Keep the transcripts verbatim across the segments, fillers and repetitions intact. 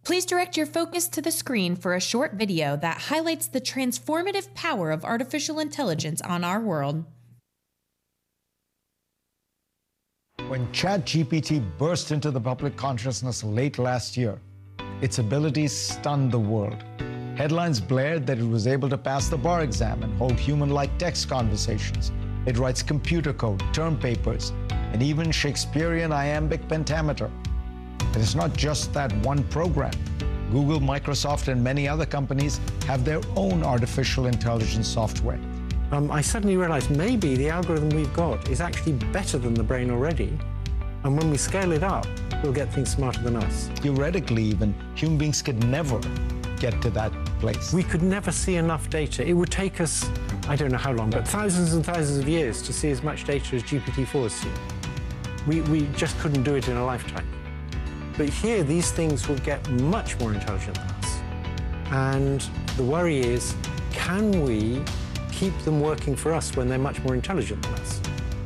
Please direct your focus to the screen for a short video that highlights the transformative power of artificial intelligence on our world. When ChatGPT burst into the public consciousness late last year, its abilities stunned the world. Headlines blared that it was able to pass the bar exam and hold human-like text conversations. It writes computer code, term papers, and even Shakespearean iambic pentameter. And it's not just that one program. Google, Microsoft, and many other companies have their own artificial intelligence software. Um, I suddenly realized maybe the algorithm we've got is actually better than the brain already. And when we scale it up, we'll get things smarter than us. Theoretically, even, human beings could never get to that place. We could never see enough data. It would take us, I don't know how long, but thousands and thousands of years to see as much data as G P T four has seen. We, we just couldn't do it in a lifetime. But here, these things will get much more intelligent than us. And the worry is, can we keep them working for us when they're much more intelligent than us?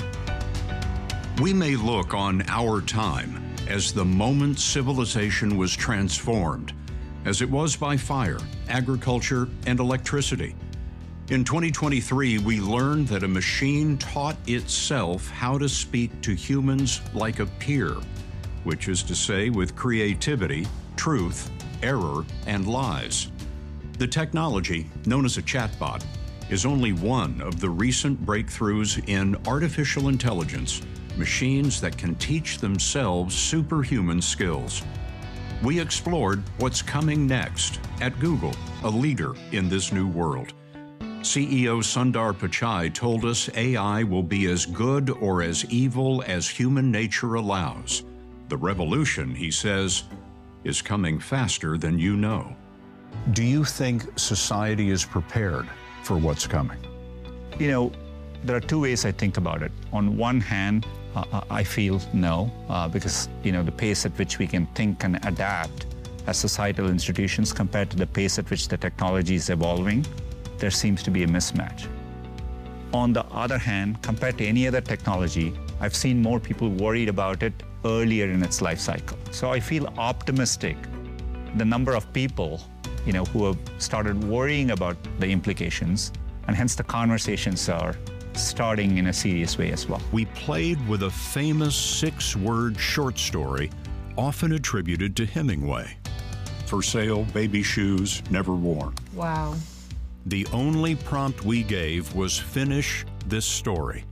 We may look on our time as the moment civilization was transformed, as it was by fire, agriculture, and electricity. In twenty twenty-three, we learned that a machine taught itself how to speak to humans like a peer, which is to say with creativity, truth, error, and lies. The technology, known as a chatbot, is only one of the recent breakthroughs in artificial intelligence, machines that can teach themselves superhuman skills. We explored what's coming next at Google, a leader in this new world. C E O Sundar Pichai told us A I will be as good or as evil as human nature allows. The revolution, he says, is coming faster than you know. Do you think society is prepared for what's coming? You know, there are two ways I think about it. On one hand, uh, I feel no, uh, because, you know, the pace at which we can think and adapt as societal institutions compared to the pace at which the technology is evolving, there seems to be a mismatch. On the other hand, compared to any other technology, I've seen more people worried about it earlier in its life cycle. So I feel optimistic. The number of people, you know, who have started worrying about the implications, and hence the conversations are starting in a serious way as well. We played with a famous six-word short story, often attributed to Hemingway. For sale, baby shoes, never worn. Wow. The only prompt we gave was finish this story.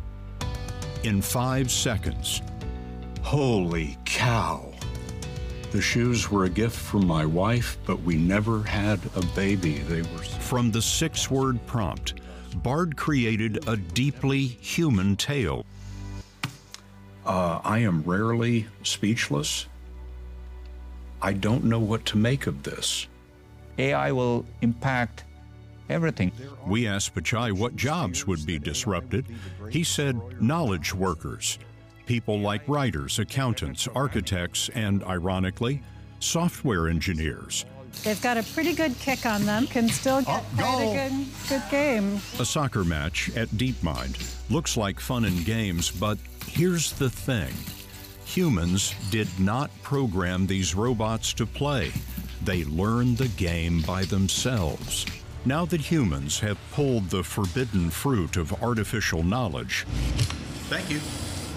In five seconds. Holy cow. The shoes were a gift from my wife, but we never had a baby. They were... From the six-word prompt, Bard created a deeply human tale. Uh, I am rarely speechless. I don't know what to make of this. A I will impact everything. We asked Pichai what jobs would be disrupted. He said knowledge workers, people like writers, accountants, architects, and, ironically, software engineers. They've got a pretty good kick on them, can still get oh, quite a good, good game. A soccer match at DeepMind looks like fun and games, but here's the thing. Humans did not program these robots to play. They learned the game by themselves. Now that humans have pulled the forbidden fruit of artificial knowledge, thank you,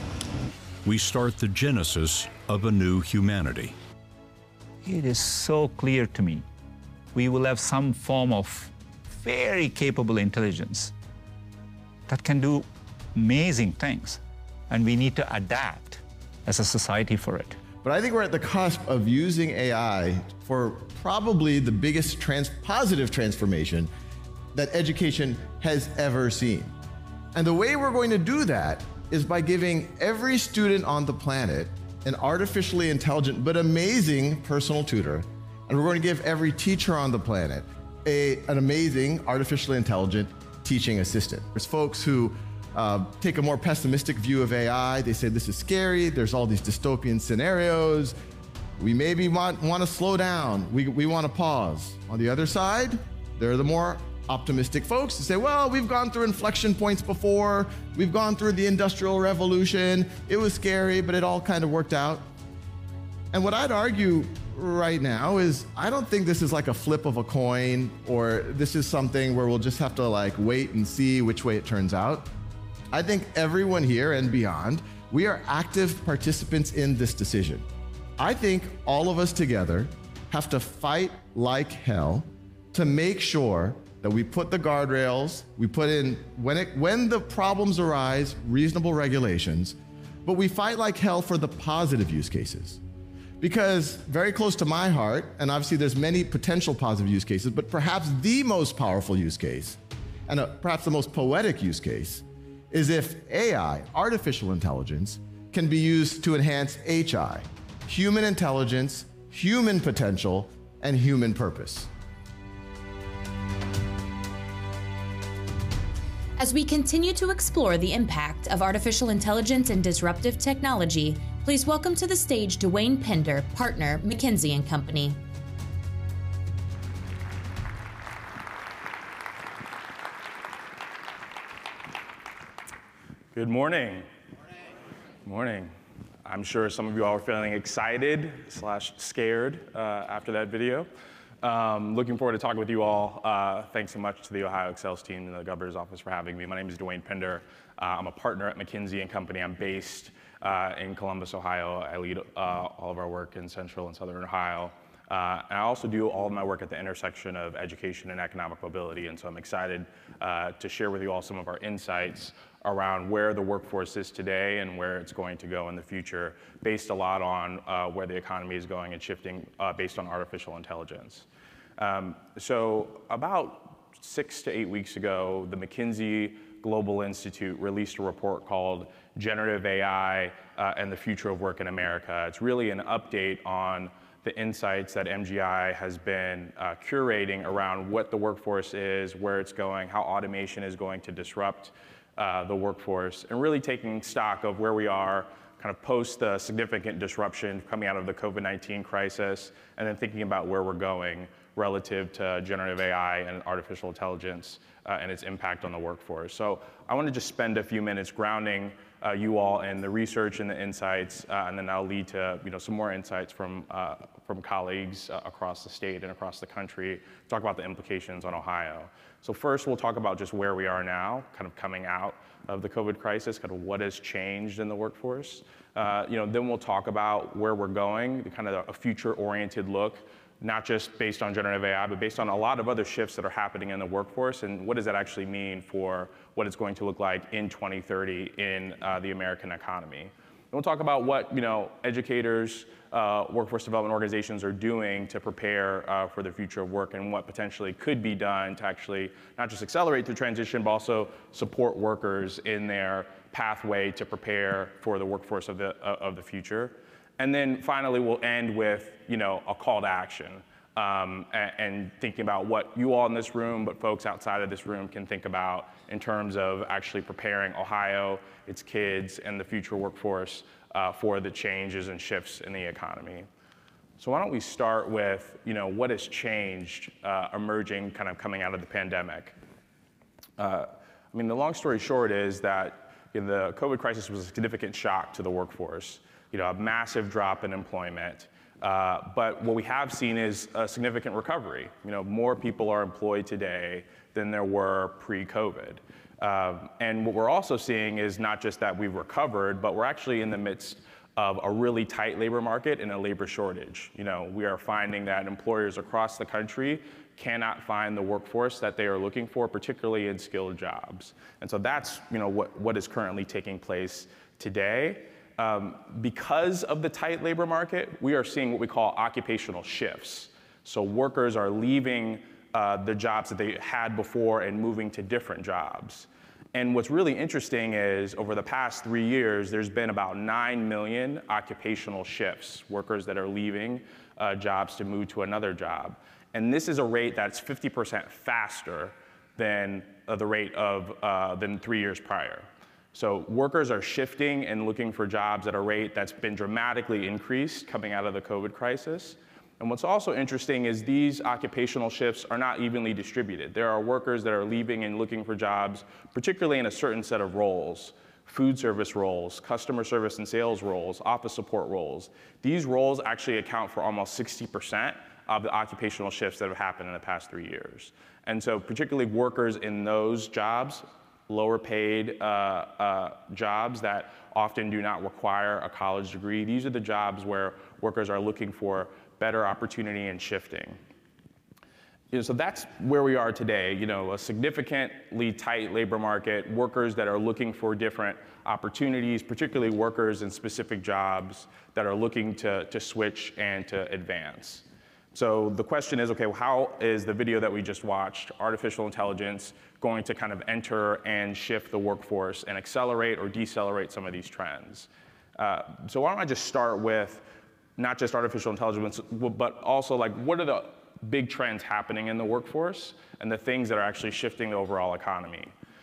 we start the genesis of a new humanity. It is so clear to me. We will have some form of very capable intelligence that can do amazing things, and we need to adapt as a society for it. But I think we're at the cusp of using A I for probably the biggest trans positive transformation that education has ever seen. And the way we're going to do that is by giving every student on the planet an artificially intelligent but amazing personal tutor. And we're going to give every teacher on the planet a, an amazing artificially intelligent teaching assistant. There's folks who uh, take a more pessimistic view of A I. They say this is scary. There's all these dystopian scenarios. We maybe want, want to slow down. We, we want to pause. On the other side, there are the more optimistic folks who say, well, we've gone through inflection points before. We've gone through the Industrial Revolution. It was scary, but it all kind of worked out. And what I'd argue right now is I don't think this is like a flip of a coin, or this is something where we'll just have to like wait and see which way it turns out. I think everyone here and beyond, we are active participants in this decision. I think all of us together have to fight like hell to make sure that we put the guardrails, we put in, when it when the problems arise, reasonable regulations, but we fight like hell for the positive use cases. Because very close to my heart, and obviously there's many potential positive use cases, but perhaps the most powerful use case, and a, perhaps the most poetic use case, is if A I, artificial intelligence, can be used to enhance H I, human intelligence, human potential, and human purpose. As we continue to explore the impact of artificial intelligence and disruptive technology, please welcome to the stage Dwayne Pender, partner, McKinsey and Company. Good morning. Morning. Morning. I'm sure some of you all are feeling excited slash scared uh, after that video. Um, looking forward to talking with you all. Uh, thanks so much to the Ohio Excels team and the governor's office for having me. My name is Dwayne Pender. Uh, I'm a partner at McKinsey and Company. I'm based uh, in Columbus, Ohio. I lead uh, all of our work in Central and Southern Ohio. Uh, and I also do all of my work at the intersection of education and economic mobility. And so I'm excited uh, to share with you all some of our insights around where the workforce is today and where it's going to go in the future, based a lot on uh, where the economy is going and shifting uh, based on artificial intelligence. Um, so about six to eight weeks ago, the McKinsey Global Institute released a report called Generative A I uh, and the Future of Work in America. It's really an update on the insights that M G I has been uh, curating around what the workforce is, where it's going, how automation is going to disrupt uh, the workforce, and really taking stock of where we are kind of post the significant disruption coming out of the COVID nineteen crisis, and then thinking about where we're going relative to generative A I and artificial intelligence uh, and its impact on the workforce. So I want to just spend a few minutes grounding uh, you all in the research and the insights, uh, and then I'll lead to you know some more insights from uh, from colleagues uh, across the state and across the country, talk about the implications on Ohio. So first, we'll talk about just where we are now, kind of coming out of the COVID crisis, kind of what has changed in the workforce. Uh, you know, then we'll talk about where we're going, kind of a future-oriented look, not just based on generative A I, but based on a lot of other shifts that are happening in the workforce, and what does that actually mean for what it's going to look like in twenty thirty in uh, the American economy. And we'll talk about what you know educators, uh, workforce development organizations are doing to prepare uh, for the future of work, and what potentially could be done to actually not just accelerate the transition, but also support workers in their pathway to prepare for the workforce of the, uh, of the future. And then finally, we'll end with you know, a call to action um, and, and thinking about what you all in this room, but folks outside of this room can think about in terms of actually preparing Ohio, its kids, and the future workforce uh, for the changes and shifts in the economy. So why don't we start with you know, what has changed uh, emerging, kind of coming out of the pandemic. Uh, I mean, the long story short is that you know, the COVID crisis was a significant shock to the workforce. You know, a massive drop in employment. Uh, but what we have seen is a significant recovery. You know, more people are employed today than there were pre-COVID. Um, and what we're also seeing is not just that we've recovered, but we're actually in the midst of a really tight labor market and a labor shortage. You know, we are finding that employers across the country cannot find the workforce that they are looking for, particularly in skilled jobs. And so that's, you know, what, what is currently taking place today. Um, because of the tight labor market, we are seeing what we call occupational shifts. So workers are leaving uh, the jobs that they had before and moving to different jobs. And what's really interesting is over the past three years, there's been about nine million occupational shifts, workers that are leaving uh, jobs to move to another job. And this is a rate that's fifty percent faster than uh, the rate of uh, than three years prior. So workers are shifting and looking for jobs at a rate that's been dramatically increased coming out of the COVID crisis. And what's also interesting is these occupational shifts are not evenly distributed. There are workers that are leaving and looking for jobs, particularly in a certain set of roles. food service roles, customer service and sales roles, office support roles. These roles actually account for almost sixty percent of the occupational shifts that have happened in the past three years. And so particularly workers in those jobs, lower paid uh, uh, jobs that often do not require a college degree, these are the jobs where workers are looking for better opportunity and shifting. You know, so that's where we are today, you know, a significantly tight labor market, workers that are looking for different opportunities, particularly workers in specific jobs that are looking to, to switch and to advance. So the question is, okay, well, how is the video that we just watched, artificial intelligence, going to kind of enter and shift the workforce and accelerate or decelerate some of these trends? Uh, so why don't I just start with not just artificial intelligence, but also like what are the big trends happening in the workforce and the things that are actually shifting the overall economy.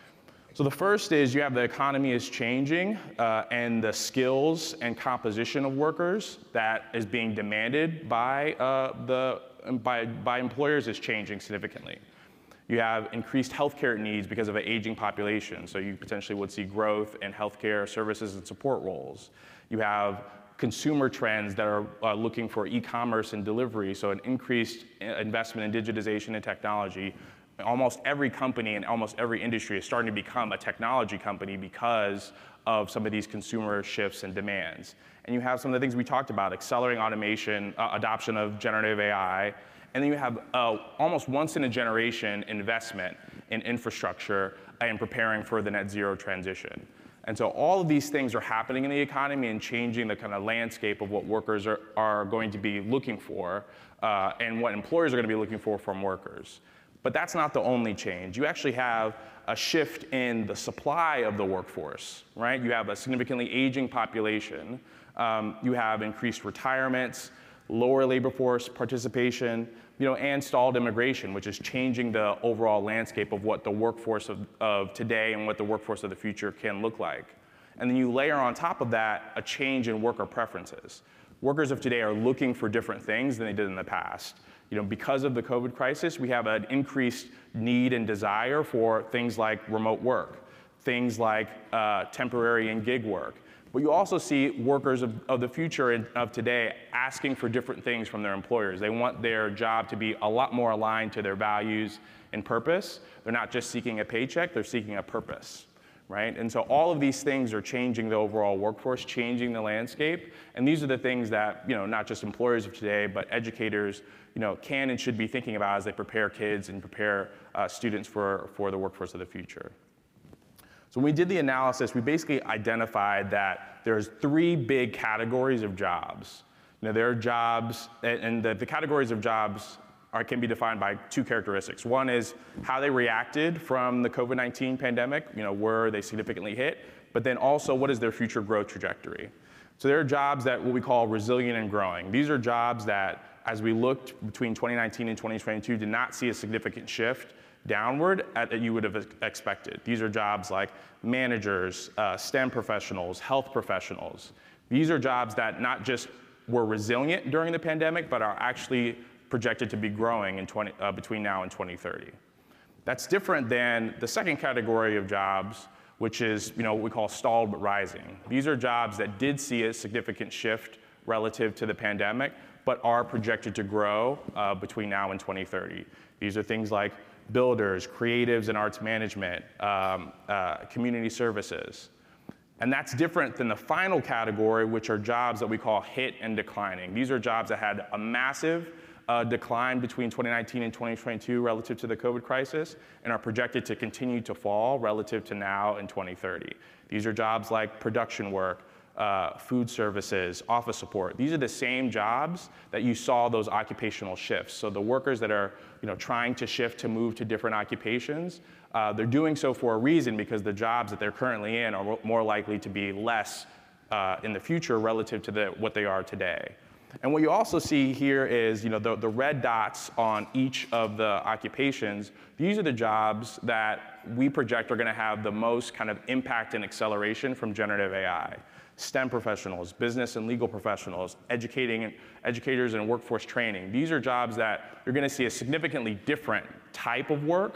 So the first is you have the economy is changing uh, and the skills and composition of workers that is being demanded by, uh, the, by, by employers is changing significantly. You have increased healthcare needs because of an aging population, so you potentially would see growth in healthcare services and support roles. You have consumer trends that are uh, looking for e-commerce and delivery, so an increased investment in digitization and technology. Almost every company and almost every industry is starting to become a technology company because of some of these consumer shifts and demands. And you have some of the things we talked about, accelerating automation, uh, adoption of generative A I, and then you have uh, almost once in a generation investment in infrastructure and preparing for the net zero transition. And so all of these things are happening in the economy and changing the kind of landscape of what workers are, are going to be looking for uh, and what employers are going to be looking for from workers. But that's not the only change. You actually have a shift in the supply of the workforce, right? You have a significantly aging population. Um, you have increased retirements, lower labor force participation, you know, and stalled immigration, which is changing the overall landscape of what the workforce of, of today and what the workforce of the future can look like. And then you layer on top of that a change in worker preferences. Workers of today are looking for different things than they did in the past. You know, because of the COVID crisis, we have an increased need and desire for things like remote work, things like uh, temporary and gig work. But you also see workers of, of the future and of today asking for different things from their employers. They want their job to be a lot more aligned to their values and purpose. They're not just seeking a paycheck, they're seeking a purpose, right? And so all of these things are changing the overall workforce, changing the landscape. And these are the things that, you know, not just employers of today, but educators, you know, can and should be thinking about as they prepare kids and prepare uh, students for, for the workforce of the future. So when we did the analysis, we basically identified that there's three big categories of jobs. You know, there are jobs, and the, the categories of jobs are, can be defined by two characteristics. One is how they reacted from the COVID nineteen pandemic, you know, were they significantly hit, but then also what is their future growth trajectory. So there are jobs that what we call resilient and growing. These are jobs that, as we looked between twenty nineteen and twenty twenty-two, did not see a significant shift downward at, that you would have expected. These are jobs like managers, uh, STEM professionals, health professionals. These are jobs that not just were resilient during the pandemic, but are actually projected to be growing in twenty, uh, between now and twenty thirty. That's different than the second category of jobs, which is, you know, what we call stalled but rising. These are jobs that did see a significant shift relative to the pandemic, but are projected to grow uh, between now and twenty thirty. These are things like builders, creatives and arts management, um, uh, community services. And that's different than the final category, which are jobs that we call hit and declining. These are jobs that had a massive uh, decline between twenty nineteen and twenty twenty-two relative to the COVID crisis and are projected to continue to fall relative to now and twenty thirty. These are jobs like production work, Uh, food services, office support. These are the same jobs that you saw those occupational shifts. So the workers that are, you know, trying to shift to move to different occupations, uh, they're doing so for a reason because the jobs that they're currently in are more likely to be less uh, in the future relative to the, what they are today. And what you also see here is, you know, the, the red dots on each of the occupations. These are the jobs that we project are going to have the most kind of impact and acceleration from generative A I. STEM professionals, business and legal professionals, educating, educators and workforce training. These are jobs that you're going to see a significantly different type of work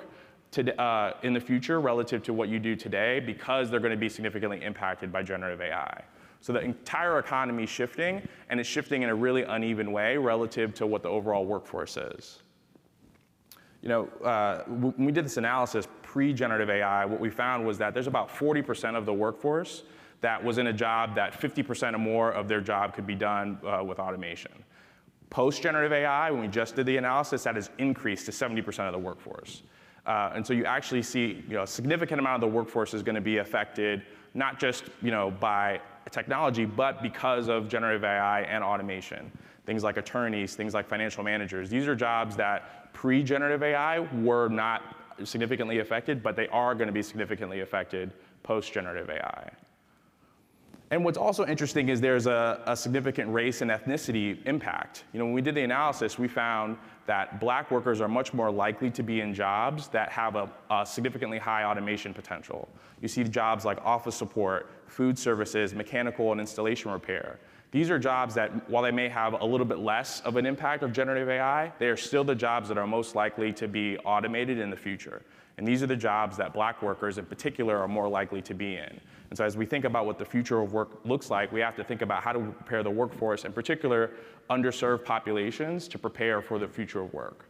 to, uh, in the future relative to what you do today because they're going to be significantly impacted by generative A I. So the entire economy is shifting, and it's shifting in a really uneven way relative to what the overall workforce is. You know, uh, when we did this analysis pre-generative A I, what we found was that there's about forty percent of the workforce that was in a job that fifty percent or more of their job could be done uh, with automation. Post-generative A I, when we just did the analysis, that has increased to seventy percent of the workforce. Uh, and so you actually see, you know, a significant amount of the workforce is going to be affected, not just, you know, by technology, but because of generative A I and automation. Things like attorneys, things like financial managers. These are jobs that pre-generative A I were not significantly affected, but they are going to be significantly affected post-generative A I. And what's also interesting is there's a, a significant race and ethnicity impact. You know, when we did the analysis, we found that black workers are much more likely to be in jobs that have a, a significantly high automation potential. You see jobs like office support, food services, mechanical and installation repair. These are jobs that, while they may have a little bit less of an impact of generative A I, they are still the jobs that are most likely to be automated in the future. And these are the jobs that black workers in particular are more likely to be in. And so as we think about what the future of work looks like, we have to think about how do we prepare the workforce, in particular underserved populations, to prepare for the future of work.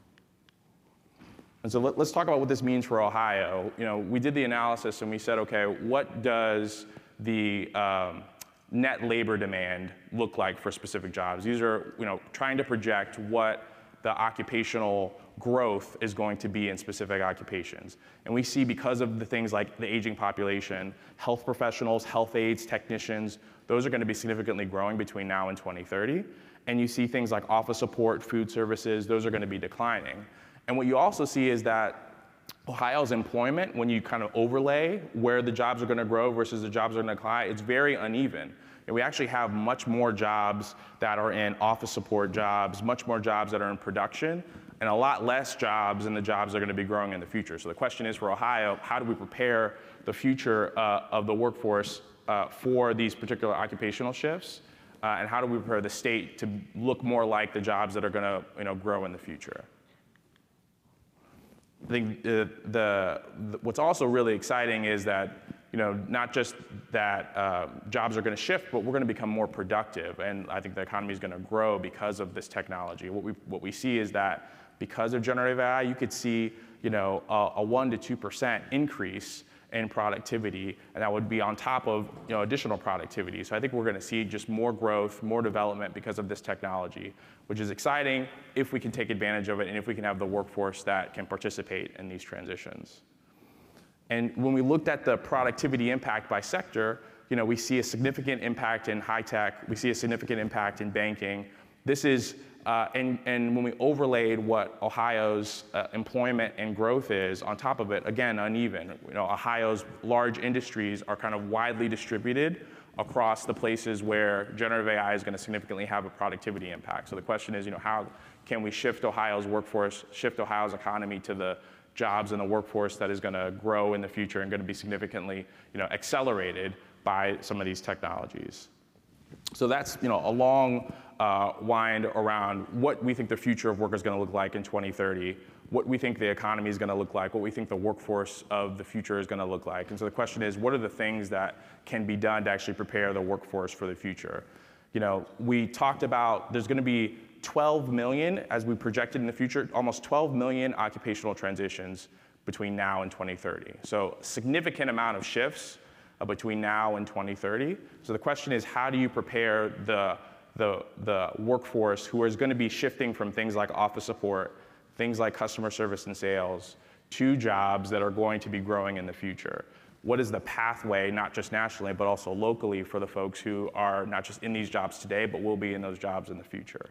And so let, let's talk about what this means for Ohio. You know, we did the analysis and we said, okay, what does the um, net labor demand look like for specific jobs? These are, you know, trying to project what the occupational growth is going to be in specific occupations. And we see, because of the things like the aging population, health professionals, health aides, technicians, those are going to be significantly growing between now and twenty thirty. And you see things like office support, food services, those are going to be declining. And what you also see is that Ohio's employment, when you kind of overlay where the jobs are going to grow versus the jobs are going to decline, it's very uneven. And we actually have much more jobs that are in office support jobs, much more jobs that are in production, and a lot less jobs in the jobs that are going to be growing in the future. So the question is for Ohio, how do we prepare the future uh, of the workforce uh, for these particular occupational shifts? Uh, and how do we prepare the state to look more like the jobs that are going to, you know, grow in the future? I think the, the, the, what's also really exciting is that, you know, not just that uh, jobs are going to shift, but we're going to become more productive. And I think the economy is going to grow because of this technology. What we, what we see is that because of generative A I, you could see, you know, a, a one to two percent increase in productivity, and that would be on top of, you know, additional productivity. So I think we're going to see just more growth, more development because of this technology, which is exciting if we can take advantage of it and if we can have the workforce that can participate in these transitions. And when we looked at the productivity impact by sector, you know, we see a significant impact in high tech, we see a significant impact in banking. This is, uh, and, and when we overlaid what Ohio's uh, employment and growth is on top of it, again, uneven. You know, Ohio's large industries are kind of widely distributed across the places where generative A I is going to significantly have a productivity impact. So the question is, you know, how can we shift Ohio's workforce, shift Ohio's economy to the jobs in the workforce that is going to grow in the future and going to be significantly, you know, accelerated by some of these technologies. So that's, you know, a long uh, wind around what we think the future of work is going to look like in twenty thirty, what we think the economy is going to look like, what we think the workforce of the future is going to look like. And so the question is, what are the things that can be done to actually prepare the workforce for the future? You know, we talked about there's going to be twelve million, as we projected in the future, almost twelve million occupational transitions between now and twenty thirty. So a significant amount of shifts uh, between now and twenty thirty. So the question is, how do you prepare the, the, the workforce who is going to be shifting from things like office support, things like customer service and sales, to jobs that are going to be growing in the future? What is the pathway, not just nationally, but also locally, for the folks who are not just in these jobs today, but will be in those jobs in the future?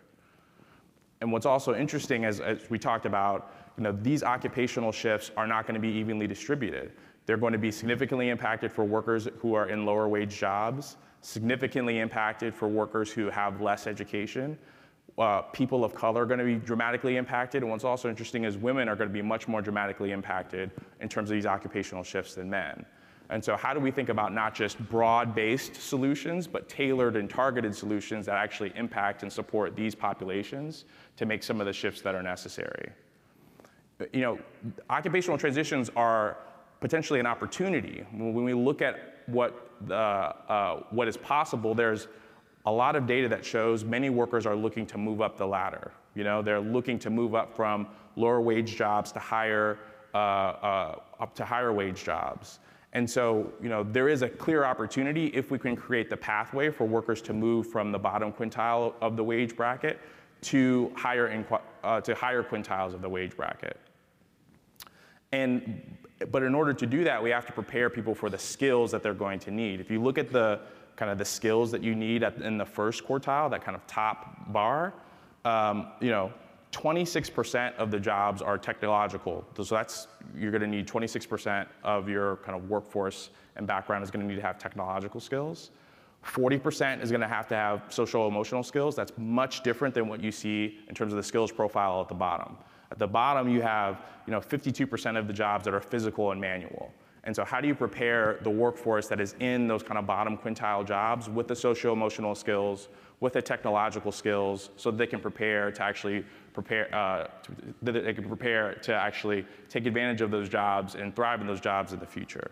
And what's also interesting, as, as we talked about, you know, these occupational shifts are not going to be evenly distributed. They're going to be significantly impacted for workers who are in lower wage jobs, significantly impacted for workers who have less education. Uh, people of color are going to be dramatically impacted. And what's also interesting is women are going to be much more dramatically impacted in terms of these occupational shifts than men. And so how do we think about not just broad-based solutions, but tailored and targeted solutions that actually impact and support these populations to make some of the shifts that are necessary? you know, occupational transitions are potentially an opportunity. When we look at what, uh, uh, what is possible, there's a lot of data that shows many workers are looking to move up the ladder. You know, they're looking to move up from lower wage jobs to higher, uh, uh, up to higher wage jobs. And so, you know, there is a clear opportunity if we can create the pathway for workers to move from the bottom quintile of the wage bracket to higher, in, uh, to higher quintiles of the wage bracket. And, but in order to do that, we have to prepare people for the skills that they're going to need. If you look at the kind of the skills that you need at, in the first quartile, that kind of top bar, um, you know, twenty-six percent of the jobs are technological. So that's, you're gonna need twenty-six percent of your kind of workforce and background is gonna need to have technological skills. forty percent is gonna have to have social emotional skills. That's much different than what you see in terms of the skills profile at the bottom. At the bottom, you have, you know, fifty-two percent of the jobs that are physical and manual. And so how do you prepare the workforce that is in those kind of bottom quintile jobs with the socio-emotional skills, with the technological skills, so that they can prepare to actually prepare, uh, to, that they can prepare to actually take advantage of those jobs and thrive in those jobs in the future.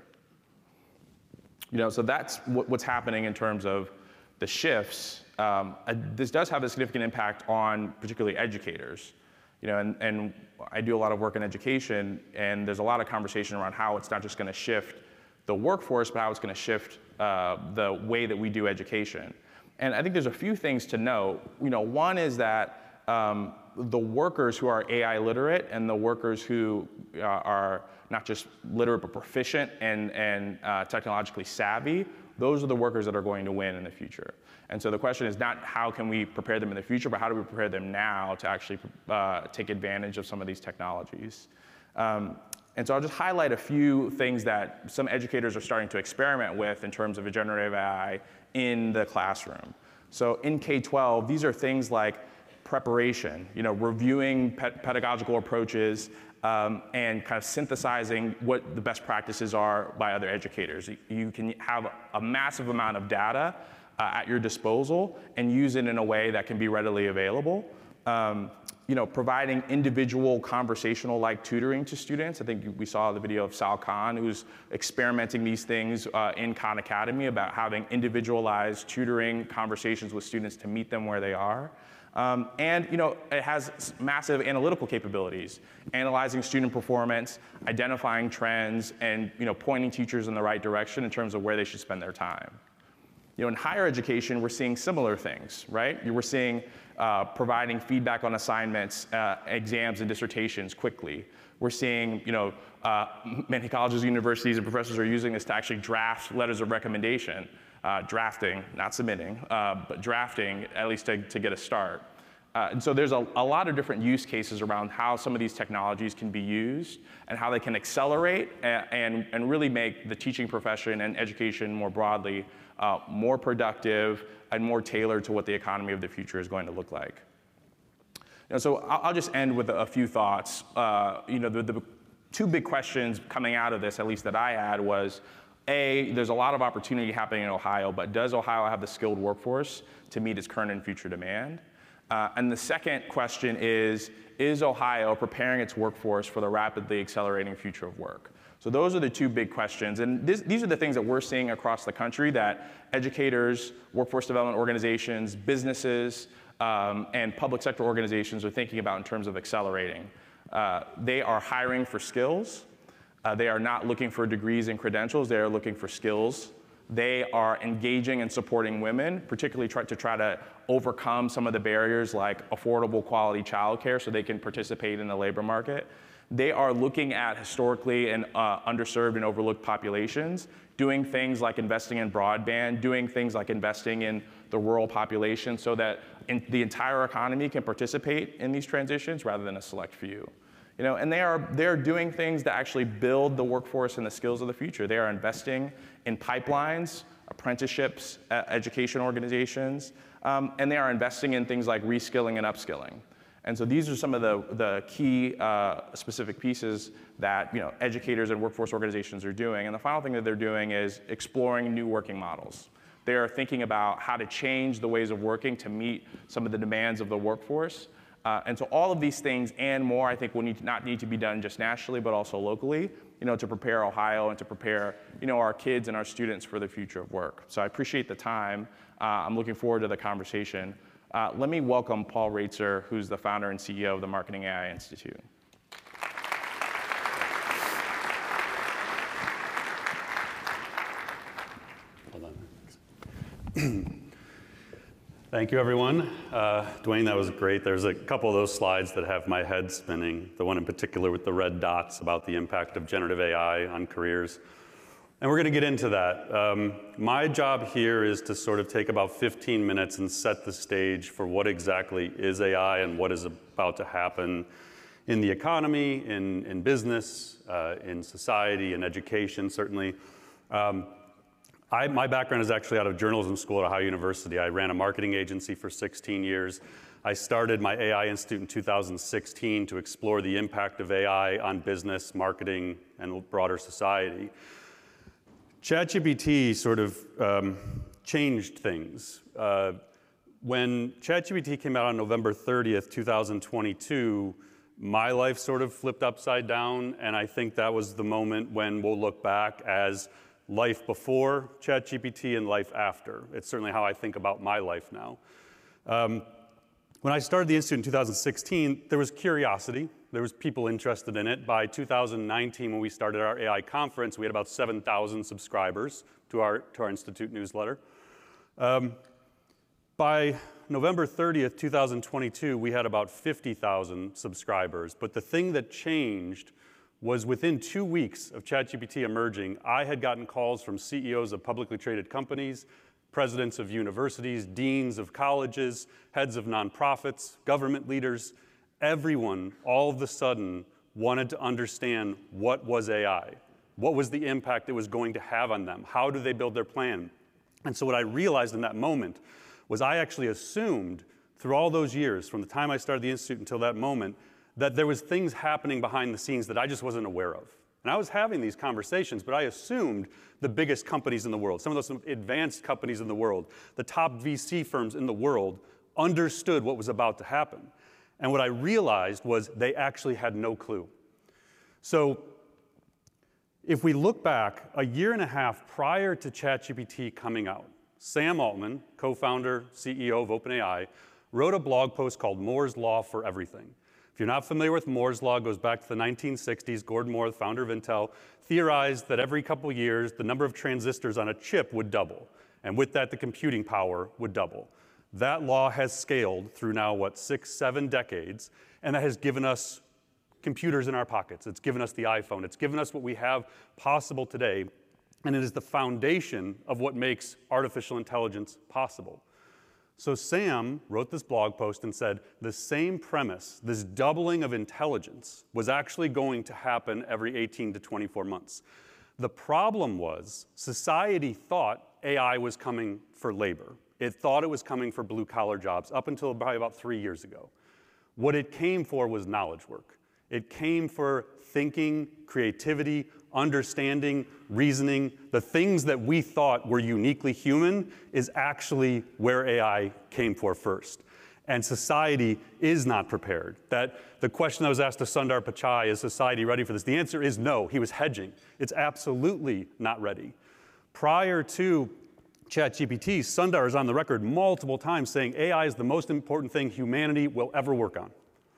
You know, so that's what, what's happening in terms of the shifts. Um, uh, this does have a significant impact on particularly educators. You know, and, and I do a lot of work in education, and there's a lot of conversation around how it's not just going to shift the workforce, but how it's going to shift uh, the way that we do education. And I think there's a few things to note. You know, one is that um, the workers who are A I literate and the workers who uh, are not just literate but proficient and, and uh, technologically savvy, those are the workers that are going to win in the future. And so the question is not how can we prepare them in the future, but how do we prepare them now to actually uh, take advantage of some of these technologies. Um, and so I'll just highlight a few things that some educators are starting to experiment with in terms of a generative A I in the classroom. So in K twelve, these are things like preparation, you know, reviewing pe pedagogical approaches, Um, and kind of synthesizing what the best practices are by other educators. You can have a massive amount of data uh, at your disposal and use it in a way that can be readily available. Um, you know, providing individual conversational-like tutoring to students. I think we saw the video of Sal Khan, who's experimenting these things uh, in Khan Academy about having individualized tutoring conversations with students to meet them where they are. Um, and you know, it has massive analytical capabilities, analyzing student performance, identifying trends, and you know, pointing teachers in the right direction in terms of where they should spend their time. You know, in higher education, we're seeing similar things, right? We're seeing uh, providing feedback on assignments, uh, exams, and dissertations quickly. We're seeing, you know, uh, many colleges, universities, and professors are using this to actually draft letters of recommendation. Uh, drafting, not submitting, uh, but drafting, at least to, to get a start. Uh, and so there's a, a lot of different use cases around how some of these technologies can be used and how they can accelerate and, and, and really make the teaching profession and education more broadly uh, more productive and more tailored to what the economy of the future is going to look like. You know, so I'll, I'll just end with a, a few thoughts. Uh, you know, the, the two big questions coming out of this, at least that I had, was, A, there's a lot of opportunity happening in Ohio, but does Ohio have the skilled workforce to meet its current and future demand? Uh, and the second question is, is Ohio preparing its workforce for the rapidly accelerating future of work? So those are the two big questions. And this, these are the things that we're seeing across the country that educators, workforce development organizations, businesses, um, and public sector organizations are thinking about in terms of accelerating. Uh, they are hiring for skills. Uh, they are not looking for degrees and credentials, they are looking for skills. They are engaging and supporting women, particularly try to try to overcome some of the barriers like affordable quality childcare so they can participate in the labor market. They are looking at historically and uh, underserved and overlooked populations, doing things like investing in broadband, doing things like investing in the rural population so that in the entire economy can participate in these transitions rather than a select few. You know, and they are they're doing things that actually build the workforce and the skills of the future. They are investing in pipelines, apprenticeships, uh, education organizations, um, and they are investing in things like reskilling and upskilling. And so these are some of the, the key uh, specific pieces that you know, educators and workforce organizations are doing. And the final thing that they're doing is exploring new working models. They are thinking about how to change the ways of working to meet some of the demands of the workforce. Uh, and so all of these things and more, I think, will need to, not need to be done just nationally, but also locally, you know, to prepare Ohio and to prepare, you know, our kids and our students for the future of work. So I appreciate the time. Uh, I'm looking forward to the conversation. Uh, let me welcome Paul Roetzer, who's the founder and C E O of the Marketing A I Institute. Hold on. Thank you, everyone. Uh, Dwayne, that was great. There's a couple of those slides that have my head spinning, the one in particular with the red dots about the impact of generative A I on careers. And we're going to get into that. Um, my job here is to sort of take about fifteen minutes and set the stage for what exactly is A I and what is about to happen in the economy, in, in business, uh, in society, in education, certainly. Um, I, my background is actually out of journalism school at Ohio University. I ran a marketing agency for sixteen years. I started my A I Institute in two thousand sixteen to explore the impact of A I on business, marketing, and broader society. ChatGPT sort of um, changed things. Uh, when ChatGPT came out on November thirtieth, two thousand twenty-two, my life sort of flipped upside down, and I think that was the moment when we'll look back as life before ChatGPT and life after. It's certainly how I think about my life now. Um, when I started the Institute in two thousand sixteen, there was curiosity. There was people interested in it. By two thousand nineteen, when we started our A I conference, we had about seven thousand subscribers to our, to our Institute newsletter. Um, by November thirtieth, two thousand twenty-two, we had about fifty thousand subscribers. But the thing that changed was within two weeks of ChatGPT emerging, I had gotten calls from C E Os of publicly traded companies, presidents of universities, deans of colleges, heads of nonprofits, government leaders. Everyone, all of a sudden, wanted to understand what was A I, what was the impact it was going to have on them, how do they build their plan. And so what I realized in that moment was I actually assumed through all those years, from the time I started the Institute until that moment, that there was things happening behind the scenes that I just wasn't aware of. And I was having these conversations, but I assumed the biggest companies in the world, some of those advanced companies in the world, the top V C firms in the world understood what was about to happen. And what I realized was they actually had no clue. So if we look back a year and a half prior to ChatGPT coming out, Sam Altman, co-founder, C E O of OpenAI, wrote a blog post called Moore's Law for Everything. If you're not familiar with Moore's Law, it goes back to the nineteen sixties. Gordon Moore, the founder of Intel, theorized that every couple years, the number of transistors on a chip would double. And with that, the computing power would double. That law has scaled through now, what, six, seven decades, and that has given us computers in our pockets. It's given us the iPhone. It's given us what we have possible today, and it is the foundation of what makes artificial intelligence possible. So Sam wrote this blog post and said the same premise, this doubling of intelligence, was actually going to happen every eighteen to twenty-four months. The problem was society thought A I was coming for labor. It thought it was coming for blue-collar jobs up until probably about three years ago. What it came for was knowledge work. It came for thinking, creativity, understanding, reasoning. The things that we thought were uniquely human is actually where A I came for first. And society is not prepared. That the question that was asked to Sundar Pichai, is society ready for this? The answer is no. He was hedging. It's absolutely not ready. Prior to ChatGPT, Sundar is on the record multiple times saying A I is the most important thing humanity will ever work on.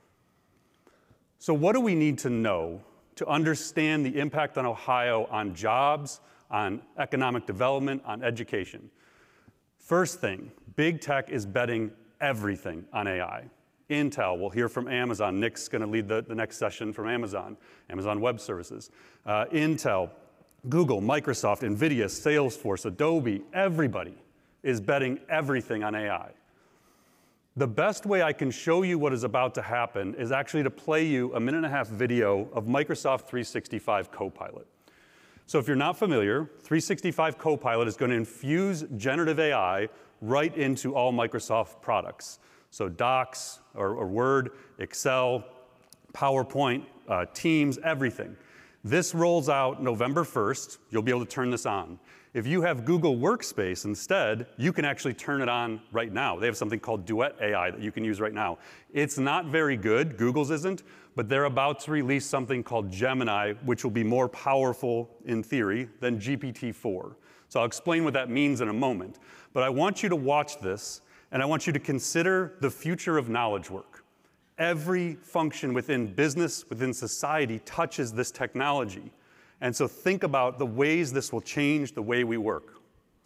So what do we need to know to understand the impact on Ohio on jobs, on economic development, on education? First thing, big tech is betting everything on A I. Intel, we'll hear from Amazon. Nick's going to lead the, the next session from Amazon, Amazon Web Services. Uh, Intel, Google, Microsoft, NVIDIA, Salesforce, Adobe, everybody is betting everything on A I. The best way I can show you what is about to happen is actually to play you a minute and a half video of Microsoft three sixty-five Copilot. So if you're not familiar, three sixty-five Copilot is going to infuse generative A I right into all Microsoft products. So Docs, or, or Word, Excel, PowerPoint, uh, Teams, everything. This rolls out November first. You'll be able to turn this on. If you have Google Workspace instead, you can actually turn it on right now. They have something called Duet A I that you can use right now. It's not very good, Google's isn't, but they're about to release something called Gemini, which will be more powerful in theory than G P T four. So I'll explain what that means in a moment. But I want you to watch this, and I want you to consider the future of knowledge work. Every function within business, within society, touches this technology. And so think about the ways this will change the way we work.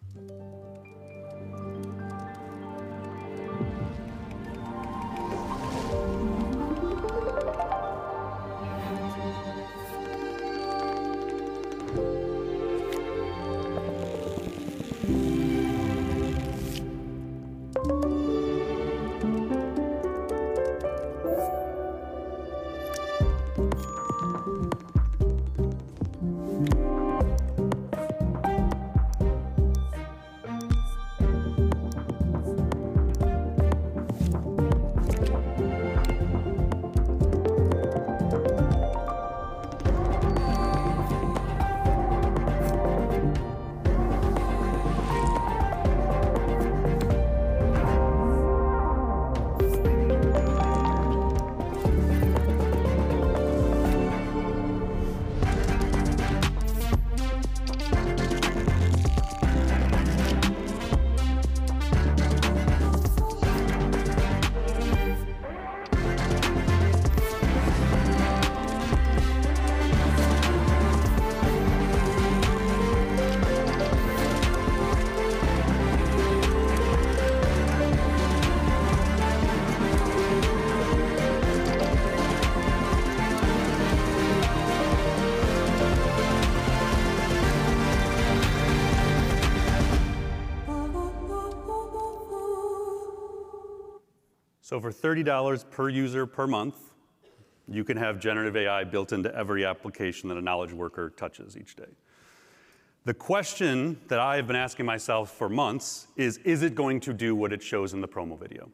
So for thirty dollars per user per month, you can have generative A I built into every application that a knowledge worker touches each day. The question that I have been asking myself for months is, is it going to do what it shows in the promo video?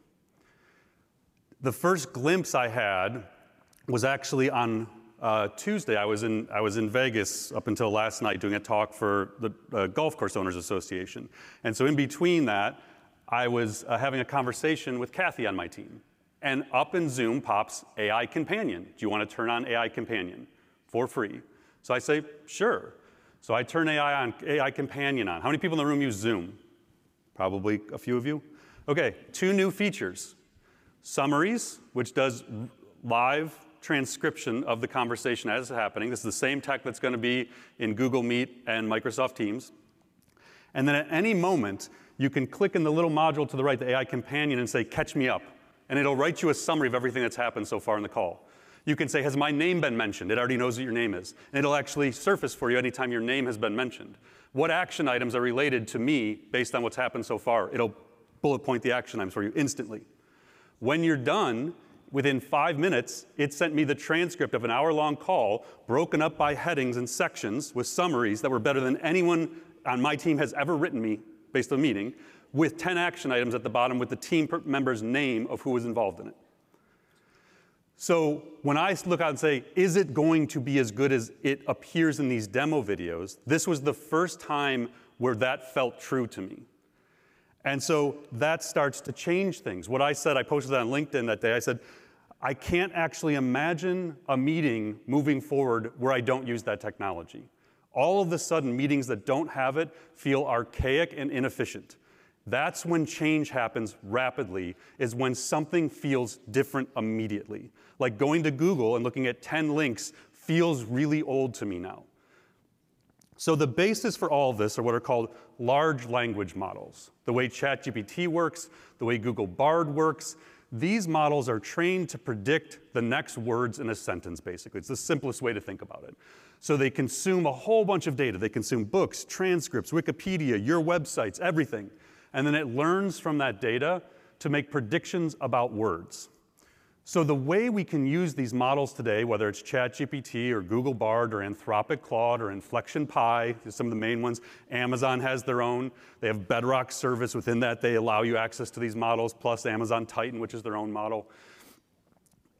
The first glimpse I had was actually on uh, Tuesday. I was in I was in Vegas up until last night doing a talk for the uh, Golf Course Owners Association. And so in between that, I was uh, having a conversation with Kathy on my team. And up in Zoom pops A I Companion. Do you want to turn on A I Companion for free? So I say, sure. So I turn A I on A I Companion on. How many people in the room use Zoom? Probably a few of you. Okay, two new features. Summaries, which does live transcription of the conversation as it's happening. This is the same tech that's going to be in Google Meet and Microsoft Teams. And then at any moment, you can click in the little module to the right, the A I Companion, and say, catch me up. And it'll write you a summary of everything that's happened so far in the call. You can say, has my name been mentioned? It already knows what your name is. And it'll actually surface for you anytime your name has been mentioned. What action items are related to me based on what's happened so far? It'll bullet point the action items for you instantly. When you're done, within five minutes, it sent me the transcript of an hour-long call broken up by headings and sections with summaries that were better than anyone on my team has ever written me based on the meeting, with ten action items at the bottom with the team member's name of who was involved in it. So when I look out and say, is it going to be as good as it appears in these demo videos, this was the first time where that felt true to me. And so that starts to change things. What I said, I posted that on LinkedIn that day, I said, I can't actually imagine a meeting moving forward where I don't use that technology. All of a sudden, meetings that don't have it feel archaic and inefficient. That's when change happens rapidly, is when something feels different immediately. Like going to Google and looking at ten links feels really old to me now. So the basis for all of this are what are called large language models. The way ChatGPT works, the way Google Bard works, these models are trained to predict the next words in a sentence, basically. It's the simplest way to think about it. So they consume a whole bunch of data. They consume books, transcripts, Wikipedia, your websites, everything. And then it learns from that data to make predictions about words. So the way we can use these models today, whether it's ChatGPT or Google Bard or Anthropic Claude or Inflection Pi, some of the main ones, Amazon has their own. They have Bedrock service. Within that, they allow you access to these models, plus Amazon Titan, which is their own model.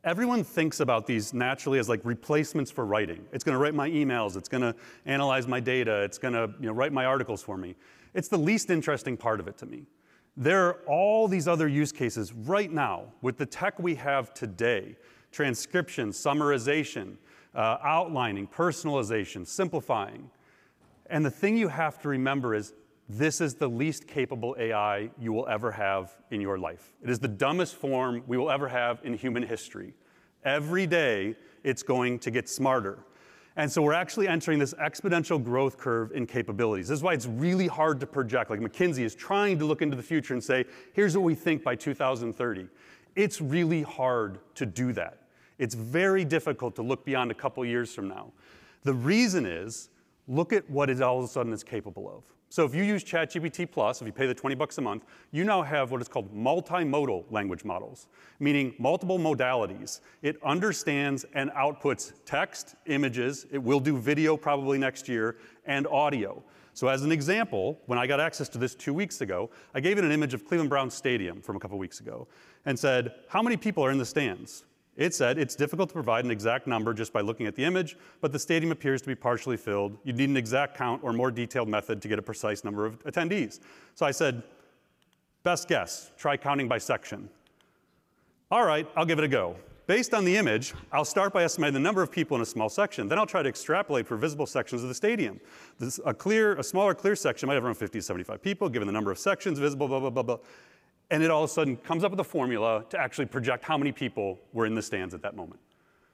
everyone thinks about these naturally as like replacements for writing. It's going to write my emails. It's going to analyze my data. It's going to you know, write my articles for me. It's the least interesting part of it to me. There are all these other use cases right now with the tech we have today: transcription, summarization, uh, outlining, personalization, simplifying. And the thing you have to remember is this is the least capable A I you will ever have in your life. It is the dumbest form we will ever have in human history. Every day, it's going to get smarter. And so we're actually entering this exponential growth curve in capabilities. This is why it's really hard to project. Like McKinsey is trying to look into the future and say, here's what we think by two thousand thirty. It's really hard to do that. It's very difficult to look beyond a couple years from now. The reason is, look at what it all of a sudden is capable of. So if you use ChatGPT Plus, if you pay the twenty bucks a month, you now have what is called multimodal language models, meaning multiple modalities. It understands and outputs text, images, it will do video probably next year, and audio. So as an example, when I got access to this two weeks ago, I gave it an image of Cleveland Browns Stadium from a couple weeks ago and said, how many people are in the stands? It said it's difficult to provide an exact number just by looking at the image, but the stadium appears to be partially filled. You'd need an exact count or more detailed method to get a precise number of attendees. So I said, best guess, try counting by section. All right, I'll give it a go. Based on the image, I'll start by estimating the number of people in a small section. Then I'll try to extrapolate for visible sections of the stadium. This, a, clear, a smaller clear section might have around fifty to seventy-five people, given the number of sections visible, blah, blah, blah, blah. And it all of a sudden comes up with a formula to actually project how many people were in the stands at that moment.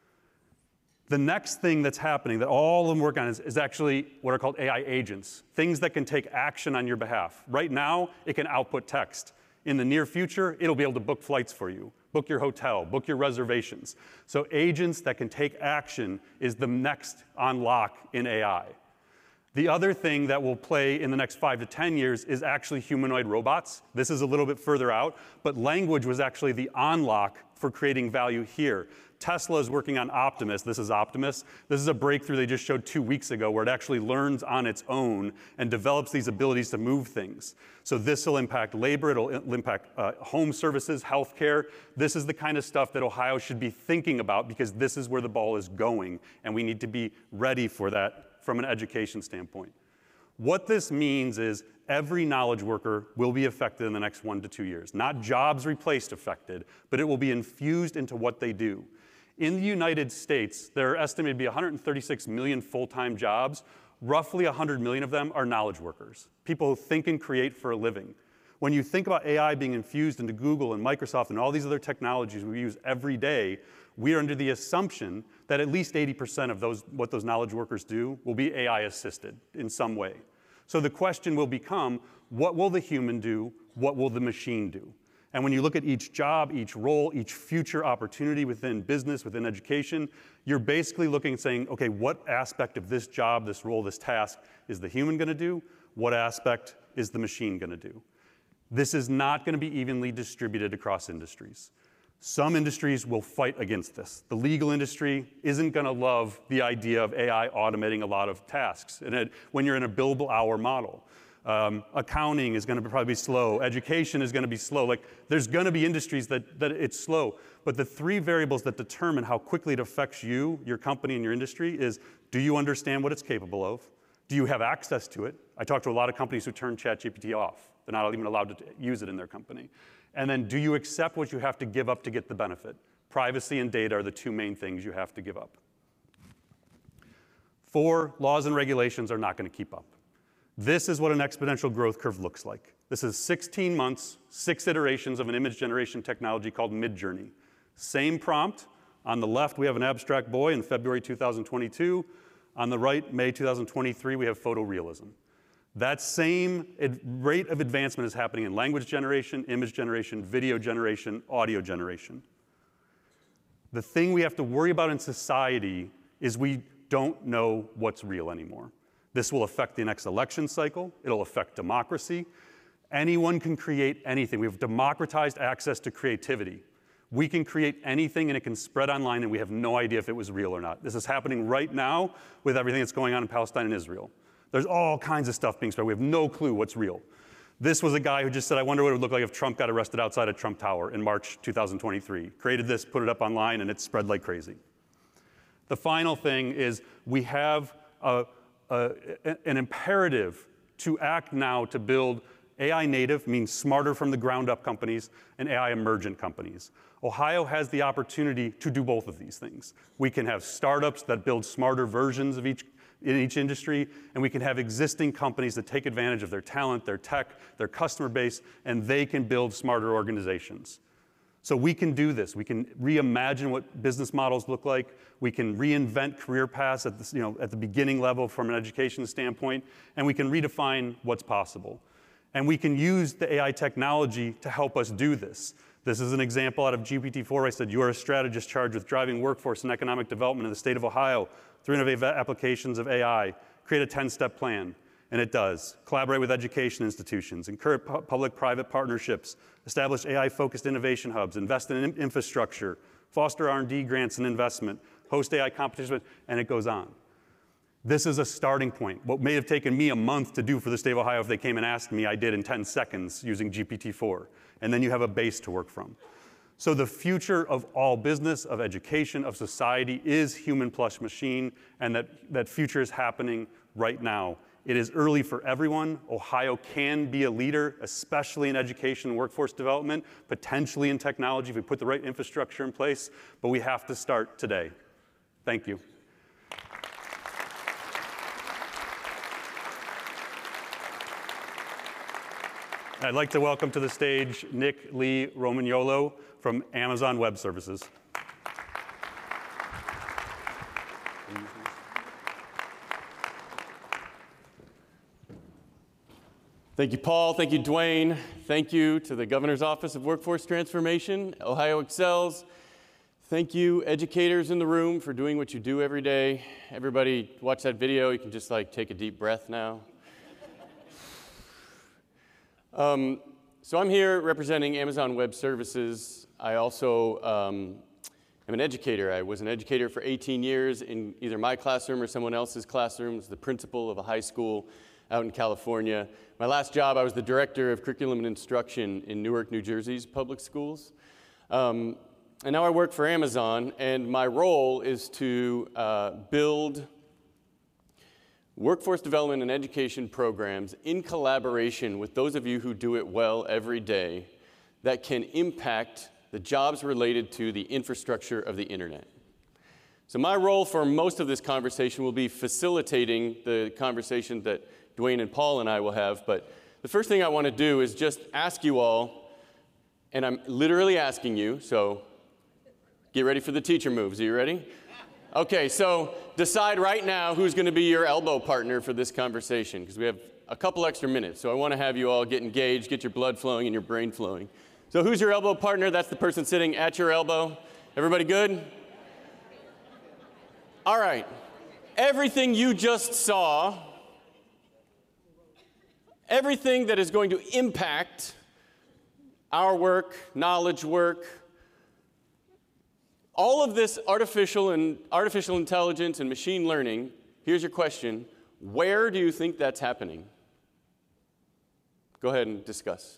The next thing that's happening that all of them work on is, is actually what are called A I agents, things that can take action on your behalf. Right now, it can output text. In the near future, it'll be able to book flights for you, book your hotel, book your reservations. So agents that can take action is the next unlock in A I. The other thing that will play in the next five to ten years is actually humanoid robots. This is a little bit further out, but language was actually the unlock for creating value here. Tesla is working on Optimus. This is Optimus. This is a breakthrough they just showed two weeks ago where it actually learns on its own and develops these abilities to move things. So this will impact labor. It'll impact uh, home services, healthcare. This is the kind of stuff that Ohio should be thinking about because this is where the ball is going, and we need to be ready for that from an education standpoint. What this means is every knowledge worker will be affected in the next one to two years. Not jobs replaced affected, but it will be infused into what they do. In the United States, there are estimated to be one hundred thirty-six million full-time jobs. Roughly one hundred million of them are knowledge workers, people who think and create for a living. When you think about A I being infused into Google and Microsoft and all these other technologies we use every day, we are under the assumption that at least eighty percent of those, what those knowledge workers do will be A I assisted in some way. So the question will become, what will the human do? What will the machine do? And when you look at each job, each role, each future opportunity within business, within education, you're basically looking and saying, okay, what aspect of this job, this role, this task is the human going to do? What aspect is the machine going to do? This is not going to be evenly distributed across industries. Some industries will fight against this. The legal industry isn't going to love the idea of A I automating a lot of tasks and it, when you're in a billable hour model. Um, accounting is going to probably be slow. Education is going to be slow. Like, there's going to be industries that, that it's slow. But the three variables that determine how quickly it affects you, your company, and your industry is, do you understand what it's capable of? Do you have access to it? I talk to a lot of companies who turn ChatGPT off. They're not even allowed to use it in their company. And then, do you accept what you have to give up to get the benefit? Privacy and data are the two main things you have to give up. Four, laws and regulations are not going to keep up. This is what an exponential growth curve looks like. This is sixteen months, six iterations of an image generation technology called Midjourney. Same prompt. On the left, we have an abstract boy in February two thousand twenty-two. On the right, May two thousand twenty-three, we have photorealism. That same rate of advancement is happening in language generation, image generation, video generation, audio generation. The thing we have to worry about in society is we don't know what's real anymore. This will affect the next election cycle. It'll affect democracy. Anyone can create anything. We have democratized access to creativity. We can create anything and it can spread online and we have no idea if it was real or not. This is happening right now with everything that's going on in Palestine and Israel. There's all kinds of stuff being spread. We have no clue what's real. This was a guy who just said, I wonder what it would look like if Trump got arrested outside of Trump Tower in March two thousand twenty-three. Created this, put it up online, and it spread like crazy. The final thing is we have a, a, an imperative to act now to build A I native, means smarter from the ground up companies, and A I emergent companies. Ohio has the opportunity to do both of these things. We can have startups that build smarter versions of each in each industry, and we can have existing companies that take advantage of their talent, their tech, their customer base, and they can build smarter organizations. So we can do this. We can reimagine what business models look like. We can reinvent career paths at the, you know, at the beginning level from an education standpoint, and we can redefine what's possible. And we can use the A I technology to help us do this. This is an example out of G P T four. I said, you are a strategist charged with driving workforce and economic development in the state of Ohio through innovative applications of A I. Create a ten-step plan, and it does. Collaborate with education institutions, encourage pu- public-private partnerships, establish A I-focused innovation hubs, invest in in- infrastructure, foster R and D grants and investment, host A I competitions, and it goes on. This is a starting point. What may have taken me a month to do for the state of Ohio if they came and asked me, I did in ten seconds using G P T four. And then you have a base to work from. So the future of all business, of education, of society is human plus machine, and that, that future is happening right now. It is early for everyone. Ohio can be a leader, especially in education and workforce development, potentially in technology if we put the right infrastructure in place, but we have to start today. Thank you. I'd like to welcome to the stage Nick Lee Romagnolo from Amazon Web Services. Thank you, Paul. Thank you, Dwayne. Thank you to the Governor's Office of Workforce Transformation. Ohio excels. Thank you, educators in the room, for doing what you do every day. Everybody watch that video. You can just like take a deep breath now. Um, so I'm here representing Amazon Web Services. I also um, am an educator. I was an educator for eighteen years in either my classroom or someone else's classroom. I was the principal of a high school out in California. My last job, I was the director of curriculum and instruction in Newark, New Jersey's public schools. Um, and now I work for Amazon, and my role is to uh, build workforce development and education programs in collaboration with those of you who do it well every day that can impact the jobs related to the infrastructure of the internet. So my role for most of this conversation will be facilitating the conversation that Dwayne and Paul and I will have, but the first thing I want to do is just ask you all, and I'm literally asking you, so get ready for the teacher moves. Are you ready? Okay, so decide right now who's going to be your elbow partner for this conversation, because we have a couple extra minutes. So I want to have you all get engaged, get your blood flowing and your brain flowing. So who's your elbow partner? That's the person sitting at your elbow. Everybody good? All right. Everything you just saw, everything that is going to impact our work, knowledge work, all of this artificial and artificial intelligence and machine learning, here's your question: where do you think that's happening? Go ahead and discuss.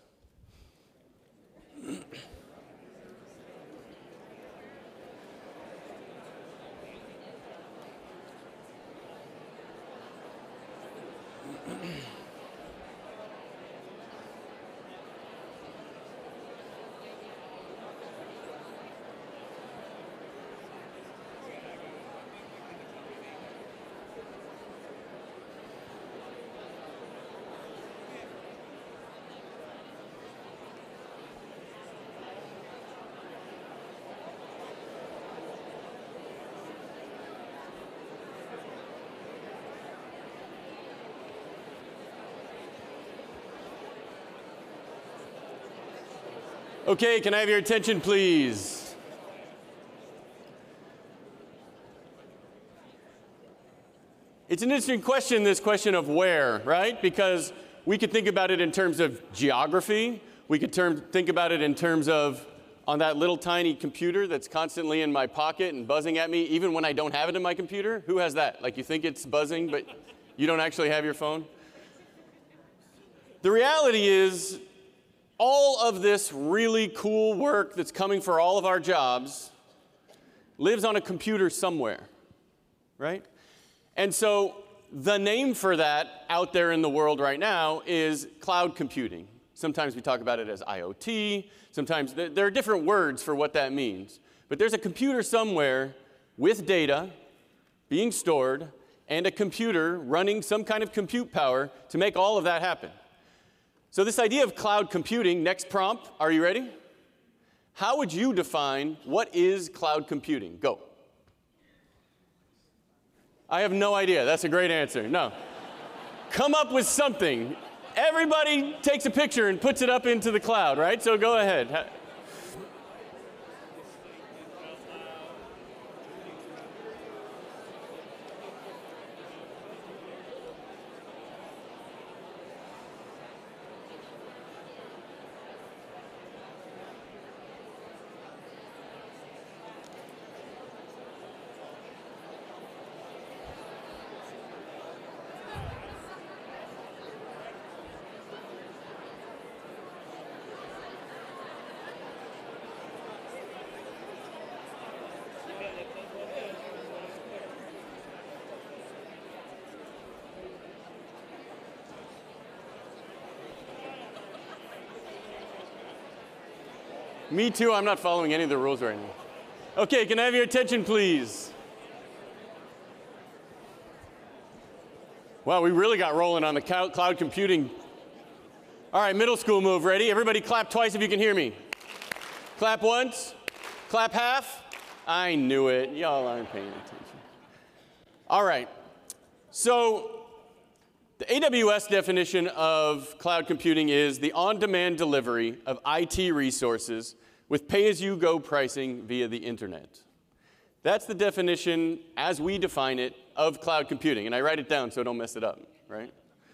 Okay, can I have your attention, please? It's an interesting question, this question of where, right? Because we could think about it in terms of geography. We could term, think about it in terms of on that little tiny computer that's constantly in my pocket and buzzing at me, even when I don't have it in my computer. Who has that? Like you think it's buzzing, but you don't actually have your phone? The reality is, all of this really cool work that's coming for all of our jobs lives on a computer somewhere, right? And so the name for that out there in the world right now is cloud computing. Sometimes we talk about it as I O T. Sometimes th- there are different words for what that means. But there's a computer somewhere with data being stored and a computer running some kind of compute power to make all of that happen. So this idea of cloud computing, next prompt, are you ready? How would you define what is cloud computing? Go. I have no idea. That's a great answer. No. Come up with something. Everybody takes a picture and puts it up into the cloud, right? So go ahead. Me too, I'm not following any of the rules right now. Okay, can I have your attention, please? Wow, we really got rolling on the cloud computing. All right, middle school move, ready? Everybody clap twice if you can hear me. Clap once, clap half. I knew it, y'all aren't paying attention. All right, so the A W S definition of cloud computing is the on-demand delivery of I T resources with pay-as-you-go pricing via the internet. That's the definition, as we define it, of cloud computing. And I write it down so I don't mess it up, right?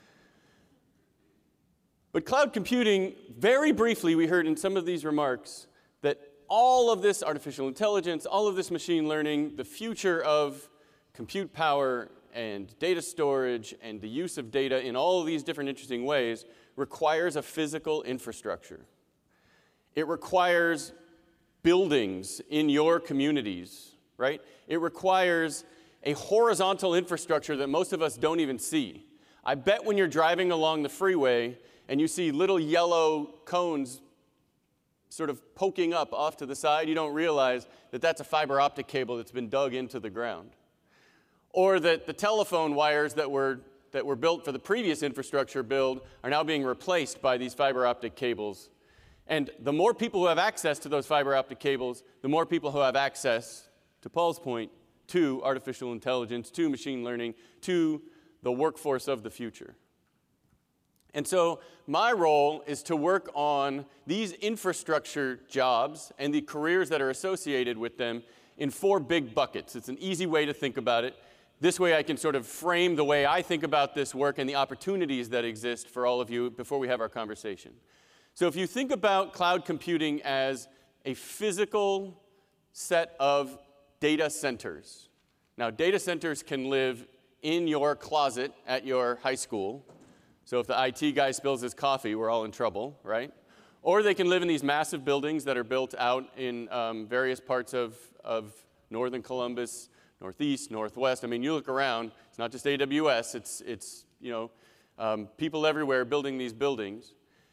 But cloud computing, very briefly, we heard in some of these remarks that all of this artificial intelligence, all of this machine learning, the future of compute power and data storage and the use of data in all of these different interesting ways requires a physical infrastructure. It requires buildings in your communities, right? It requires a horizontal infrastructure that most of us don't even see. I bet when you're driving along the freeway and you see little yellow cones sort of poking up off to the side, you don't realize that that's a fiber optic cable that's been dug into the ground. Or that the telephone wires that were, that were built for the previous infrastructure build are now being replaced by these fiber optic cables. And the more people who have access to those fiber optic cables, the more people who have access, to Paul's point, to artificial intelligence, to machine learning, to the workforce of the future. And so my role is to work on these infrastructure jobs and the careers that are associated with them in four big buckets. It's an easy way to think about it. This way I can sort of frame the way I think about this work and the opportunities that exist for all of you before we have our conversation. So if you think about cloud computing as a physical set of data centers. Now, data centers can live in your closet at your high school. So if the I T guy spills his coffee, we're all in trouble, right? Or they can live in these massive buildings that are built out in um, various parts of, of northern Columbus, northeast, northwest. I mean, you look around, it's not just A W S, it's, it's you know, um, people everywhere building these buildings.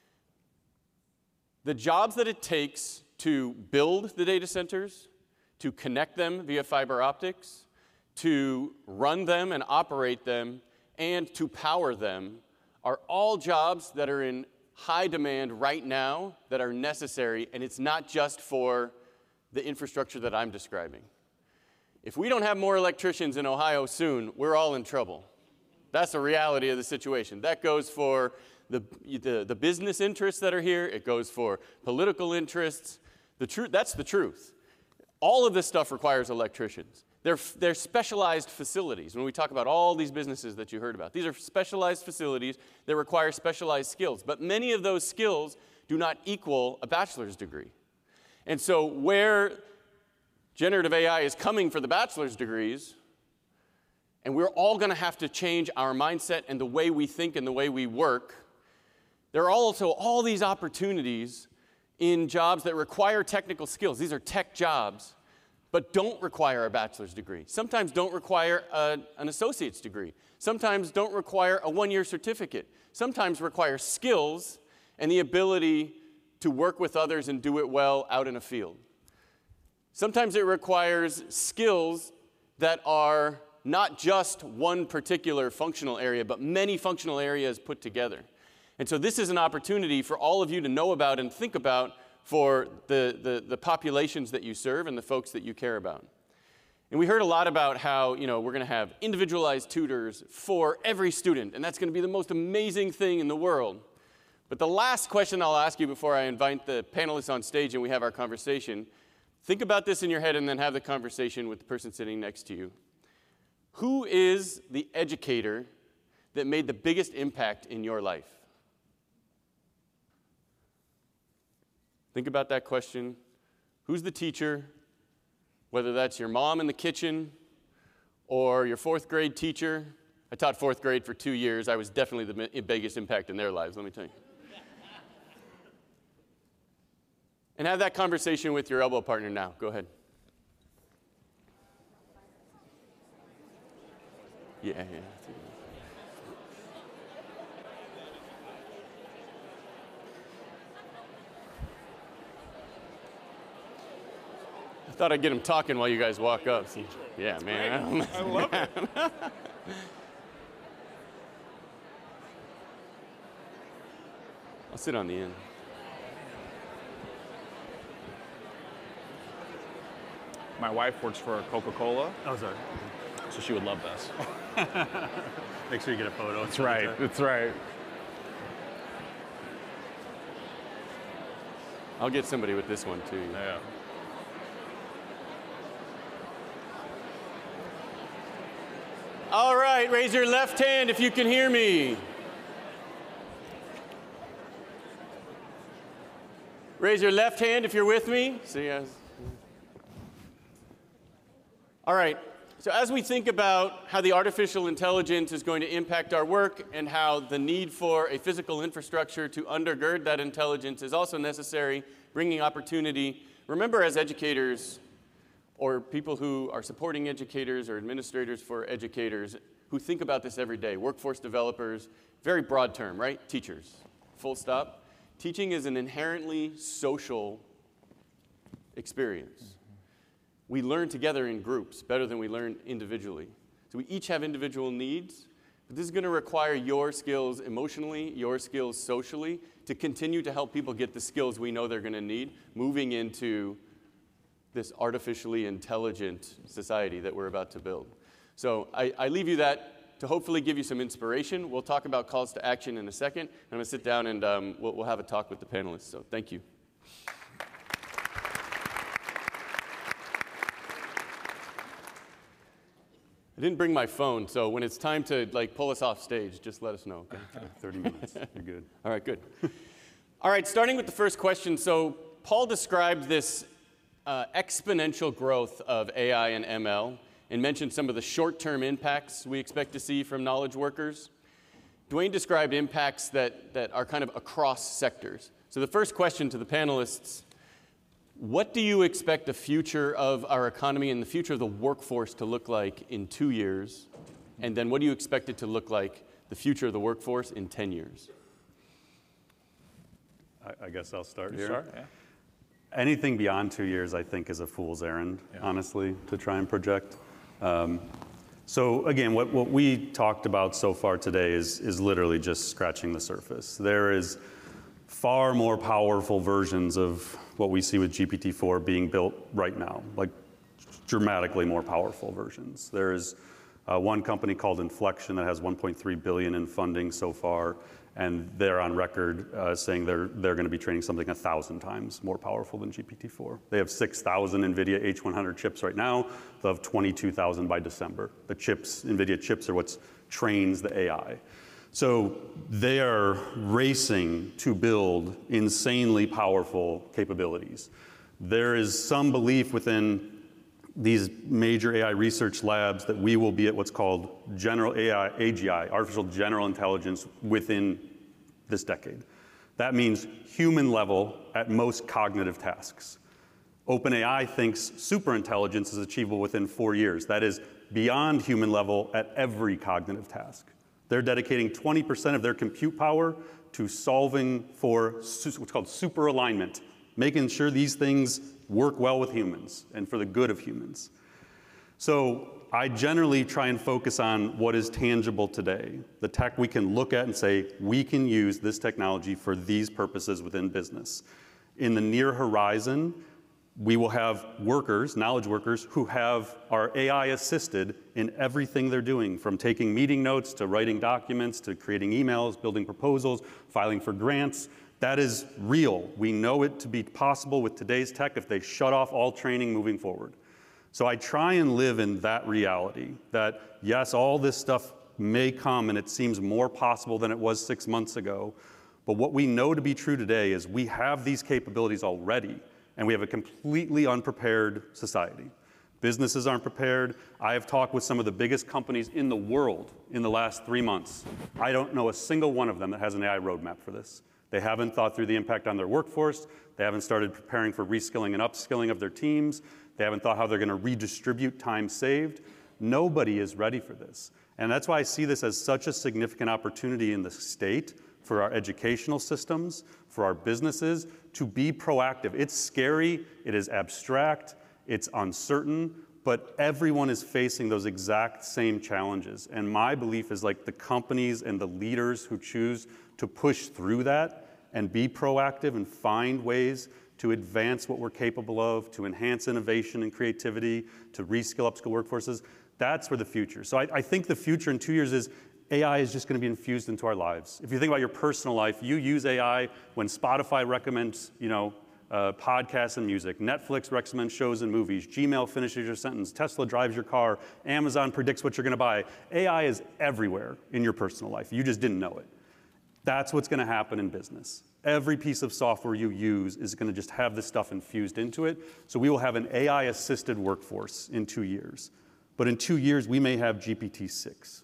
The jobs that it takes to build the data centers, to connect them via fiber optics, to run them and operate them, and to power them are all jobs that are in high demand right now that are necessary, and it's not just for the infrastructure that I'm describing. If we don't have more electricians in Ohio soon, we're all in trouble. That's the reality of the situation. That goes for the, the, the business interests that are here. It goes for political interests. The truth, that's the truth. All of this stuff requires electricians. They're, they're specialized facilities. When we talk about all these businesses that you heard about, these are specialized facilities that require specialized skills. But many of those skills do not equal a bachelor's degree. And so where generative A I is coming for the bachelor's degrees, and we're all going to have to change our mindset and the way we think and the way we work, there are also all these opportunities in jobs that require technical skills. These are tech jobs, but don't require a bachelor's degree. Sometimes don't require a, an associate's degree. Sometimes don't require a one-year certificate. Sometimes require skills and the ability to work with others and do it well out in a field. Sometimes it requires skills that are not just one particular functional area, but many functional areas put together. And so this is an opportunity for all of you to know about and think about for the, the, the populations that you serve and the folks that you care about. And we heard a lot about how, you know, we're going to have individualized tutors for every student, and that's going to be the most amazing thing in the world. But the last question I'll ask you before I invite the panelists on stage and we have our conversation, think about this in your head and then have the conversation with the person sitting next to you. Who is the educator that made the biggest impact in your life? Think about that question. Who's the teacher? Whether that's your mom in the kitchen or your fourth grade teacher. I taught fourth grade for two years. I was definitely the biggest impact in their lives, let me tell you. And have that conversation with your elbow partner now. Go ahead. Yeah, yeah. I thought I'd get him talking while you guys walk up. See? Yeah, man. I love it. I'll sit on the end. My wife works for Coca-Cola. Oh, sorry. So she would love this. Make sure you get a photo. That's right. That's right. I'll get somebody with this one, too. Yeah. All right, raise your left hand if you can hear me. Raise your left hand if you're with me. See, yes. All right, so as we think about how the artificial intelligence is going to impact our work and how the need for a physical infrastructure to undergird that intelligence is also necessary, bringing opportunity, remember as educators, or people who are supporting educators or administrators for educators who think about this every day, workforce developers, very broad term, right? Teachers, full stop. Teaching is an inherently social experience. Mm-hmm. We learn together in groups better than we learn individually. So we each have individual needs, but this is going to require your skills emotionally, your skills socially, to continue to help people get the skills we know they're going to need moving into this artificially intelligent society that we're about to build. So I, I leave you that to hopefully give you some inspiration. We'll talk about calls to action in a second. I'm going to sit down and um, we'll, we'll have a talk with the panelists. So thank you. I didn't bring my phone, so when it's time to like pull us off stage, just let us know. Okay? thirty minutes. You're good. All right, good. All right, starting with the first question. So Paul described this Uh, exponential growth of A I and M L and mentioned some of the short-term impacts we expect to see from knowledge workers. Dwayne described impacts that, that are kind of across sectors. So the first question to the panelists, what do you expect the future of our economy and the future of the workforce to look like in two years? And then what do you expect it to look like, the future of the workforce, in ten years? I, I guess I'll start you here. Start, yeah. Anything beyond two years, I think, is a fool's errand, yeah. honestly, to try and project. Um, so again, what, what we talked about so far today is, is literally just scratching the surface. There is far more powerful versions of what we see with G P T four being built right now, like dramatically more powerful versions. There is uh, one company called Inflection that has one point three billion dollars in funding so far, and they're on record uh, saying they're, they're going to be training something a thousand times more powerful than G P T four. They have six thousand NVIDIA H one hundred chips right now. They'll have twenty-two thousand by December. The chips, NVIDIA chips, are what trains the A I. So they are racing to build insanely powerful capabilities. There is some belief within these major A I research labs that we will be at what's called general A I, A G I, artificial general intelligence, within this decade. That means human level at most cognitive tasks. OpenAI thinks superintelligence is achievable within four years. That is beyond human level at every cognitive task. They're dedicating twenty percent of their compute power to solving for what's called super alignment, making sure these things work well with humans and for the good of humans. So I generally try and focus on what is tangible today, the tech we can look at and say, we can use this technology for these purposes within business. In the near horizon, we will have workers, knowledge workers, who have are A I assisted in everything they're doing, from taking meeting notes to writing documents to creating emails, building proposals, filing for grants. That is real. We know it to be possible with today's tech if they shut off all training moving forward. So I try and live in that reality, that yes, all this stuff may come and it seems more possible than it was six months ago, but what we know to be true today is we have these capabilities already, and we have a completely unprepared society. Businesses aren't prepared. I have talked with some of the biggest companies in the world in the last three months. I don't know a single one of them that has an A I roadmap for this. They haven't thought through the impact on their workforce. They haven't started preparing for reskilling and upskilling of their teams. They haven't thought how they're going to redistribute time saved. Nobody is ready for this. And that's why I see this as such a significant opportunity in the state for our educational systems, for our businesses, to be proactive. It's scary, it is abstract, it's uncertain, but everyone is facing those exact same challenges. And my belief is like the companies and the leaders who choose to push through that and be proactive and find ways to advance what we're capable of, to enhance innovation and creativity, to reskill, upskill workforces, that's where the future. So I, I think the future in two years is A I is just going to be infused into our lives. If you think about your personal life, you use A I when Spotify recommends, you know, uh, podcasts and music. Netflix recommends shows and movies. Gmail finishes your sentence. Tesla drives your car. Amazon predicts what you're going to buy. A I is everywhere in your personal life. You just didn't know it. That's what's going to happen in business. Every piece of software you use is going to just have this stuff infused into it. So we will have an A I-assisted workforce in two years. But in two years, we may have G P T six.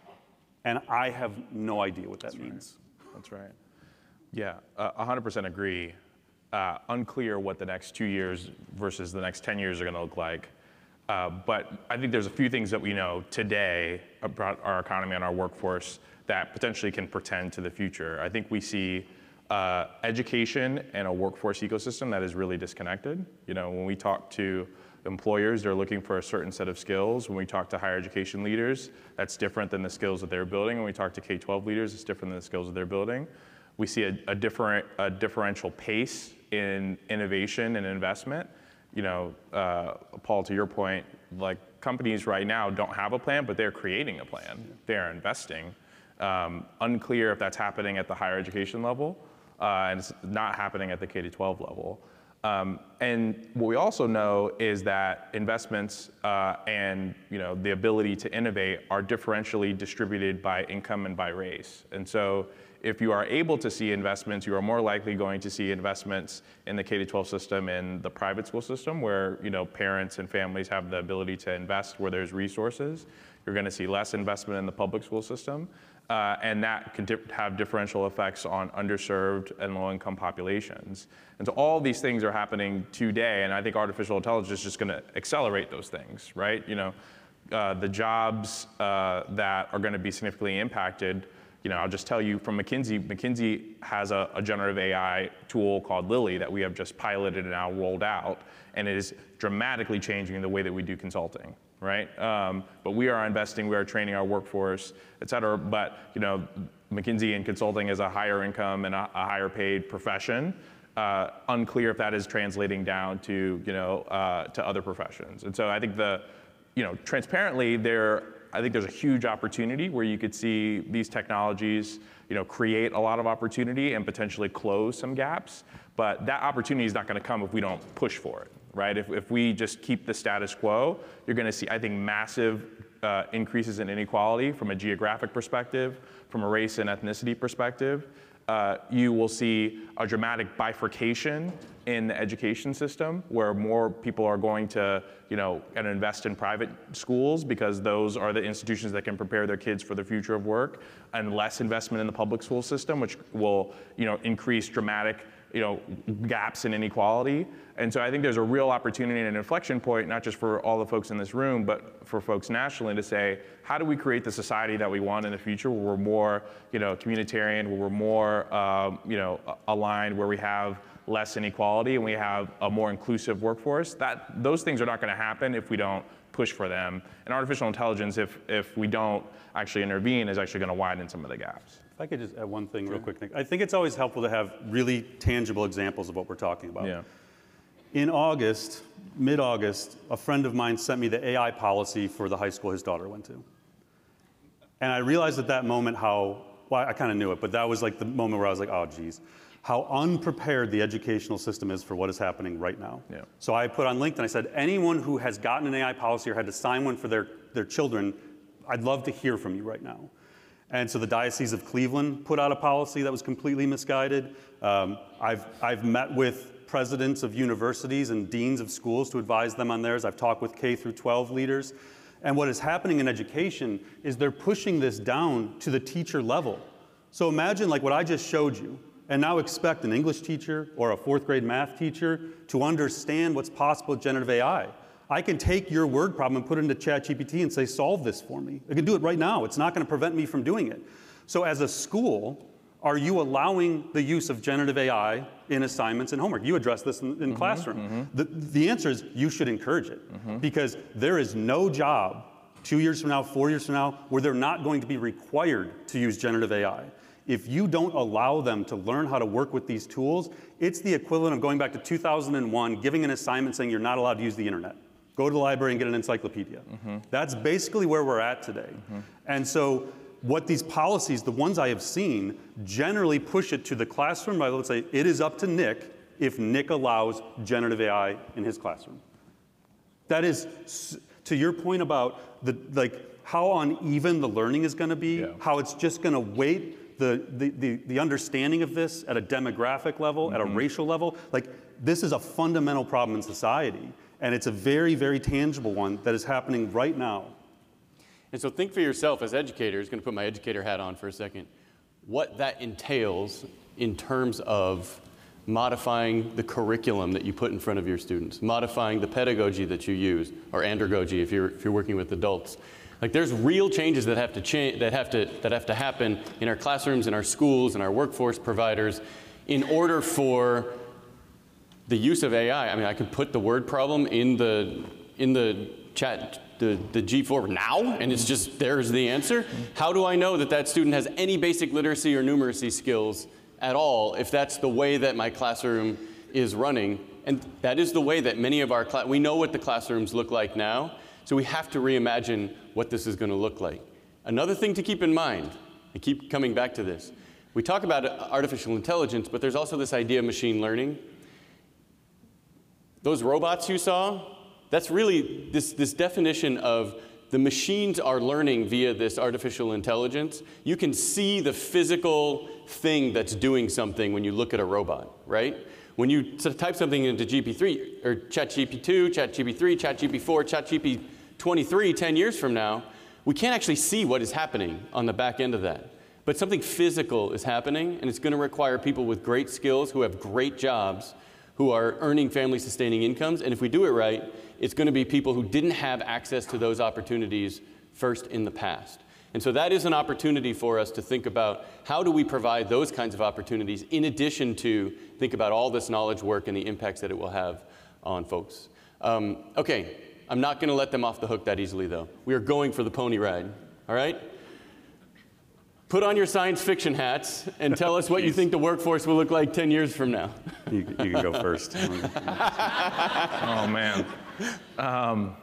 And I have no idea what that That's means. Right. That's right. Yeah, uh, one hundred percent agree. Uh, unclear what the next two years versus the next ten years are going to look like. Uh, but I think there's a few things that we know today about our economy and our workforce that potentially can portend to the future. I think we see uh, education and a workforce ecosystem that is really disconnected. You know, when we talk to employers, they're looking for a certain set of skills. When we talk to higher education leaders, that's different than the skills that they're building. When we talk to K twelve leaders, it's different than the skills that they're building. We see a, a different, a differential pace in innovation and investment. You know, uh, Paul, to your point, like companies right now don't have a plan, but they're creating a plan. They're investing. Um, unclear if that's happening at the higher education level, uh, and it's not happening at the K to twelve level. Um, and what we also know is that investments uh, and you know the ability to innovate are differentially distributed by income and by race. And so if you are able to see investments, you are more likely going to see investments in the K to twelve system and the private school system, where you know parents and families have the ability to invest where there's resources. You're going to see less investment in the public school system. Uh, and that can di- have differential effects on underserved and low-income populations. And so all these things are happening today, and I think artificial intelligence is just going to accelerate those things, right? You know, uh, the jobs uh, that are going to be significantly impacted, you know, I'll just tell you from McKinsey, McKinsey has a, a generative A I tool called Lily that we have just piloted and now rolled out, and it is dramatically changing the way that we do consulting. Right, um, but we are investing, we are training our workforce, et cetera. But you know, McKinsey and consulting is a higher income and a, a higher paid profession. Uh, unclear if that is translating down to you know uh, to other professions. And so I think the, you know, transparently there, I think there's a huge opportunity where you could see these technologies, you know, create a lot of opportunity and potentially close some gaps. But that opportunity is not going to come if we don't push for it. Right? If, if we just keep the status quo, you're going to see, I think, massive uh, increases in inequality from a geographic perspective, from a race and ethnicity perspective. uh, you will see a dramatic bifurcation in the education system, where more people are going to, you know, and invest in private schools because those are the institutions that can prepare their kids for the future of work, and less investment in the public school system, which will, you know, increase dramatic, you know, gaps in inequality. And so I think there's a real opportunity and an inflection point, not just for all the folks in this room, but for folks nationally, to say, how do we create the society that we want in the future, where we're more, you know, communitarian, where we're more, um, you know, aligned, where we have less inequality and we have a more inclusive workforce. That, those things are not going to happen if we don't push for them. And artificial intelligence, if, if we don't actually intervene, is actually going to widen some of the gaps. If I could just add one thing real quick, Nick. I think it's always helpful to have really tangible examples of what we're talking about. Yeah. In August, mid-August, a friend of mine sent me the A I policy for the high school his daughter went to. And I realized at that moment how, well, I kind of knew it, but that was like the moment where I was like, oh, geez, how unprepared the educational system is for what is happening right now. Yeah. So I put on LinkedIn, I said, anyone who has gotten an A I policy or had to sign one for their, their children, I'd love to hear from you right now. And so the Diocese of Cleveland put out a policy that was completely misguided. Um, I've, I've met with presidents of universities and deans of schools to advise them on theirs. I've talked with K through twelve leaders. And what is happening in education is they're pushing this down to the teacher level. So imagine like what I just showed you, and now expect an English teacher or a fourth grade math teacher to understand what's possible with generative A I. I can take your word problem and put it into ChatGPT and say, solve this for me. I can do it right now. It's not going to prevent me from doing it. So as a school, are you allowing the use of generative A I in assignments and homework? You addressed this in, in mm-hmm, classroom. Mm-hmm. The, the answer is you should encourage it, mm-hmm. because there is no job two years from now, four years from now, where they're not going to be required to use generative A I. If you don't allow them to learn how to work with these tools, it's the equivalent of going back to two thousand one, giving an assignment saying you're not allowed to use the internet. Go to the library and get an encyclopedia. Mm-hmm. That's basically where we're at today. Mm-hmm. And so what these policies, the ones I have seen, generally push it to the classroom. I would say it is up to Nick if Nick allows generative A I in his classroom. That is, to your point about the, like, how uneven the learning is going to be, yeah. how it's just going to weight the, the, the, the understanding of this at a demographic level, mm-hmm. at a racial level. Like, this is a fundamental problem in society. And it's a very, very tangible one that is happening right now. And so think for yourself as educators, going to put my educator hat on for a second, what that entails in terms of modifying the curriculum that you put in front of your students, modifying the pedagogy that you use, or andragogy if you're, if you're working with adults. Like, there's real changes that have to change, that have to, that have to happen in our classrooms, in our schools, in our workforce providers, in order for the use of A I. I mean, I could put the word problem in the in the chat, the, the G four now, and it's just, there's the answer. How do I know that that student has any basic literacy or numeracy skills at all if that's the way that my classroom is running? And that is the way that many of our class, we know what the classrooms look like now, so we have to reimagine what this is going to look like. Another thing to keep in mind, I keep coming back to this, we talk about artificial intelligence, but there's also this idea of machine learning. Those robots you saw, that's really this, this definition of the machines are learning via this artificial intelligence. You can see the physical thing that's doing something when you look at a robot, right? When you type something into G P three, or ChatGPT two, ChatGPT three, ChatGPT four, ChatGPT twenty-three, ten years from now, we can't actually see what is happening on the back end of that. But something physical is happening, and it's going to require people with great skills who have great jobs, who are earning family-sustaining incomes. And if we do it right, it's going to be people who didn't have access to those opportunities first in the past. And so that is an opportunity for us to think about how do we provide those kinds of opportunities in addition to think about all this knowledge work and the impacts that it will have on folks. Um, okay, I'm not going to let them off the hook that easily, though. We are going for the pony ride, all right? Put on your science fiction hats and tell us what you think the workforce will look like ten years from now. You, you can go first. Oh, man. Um,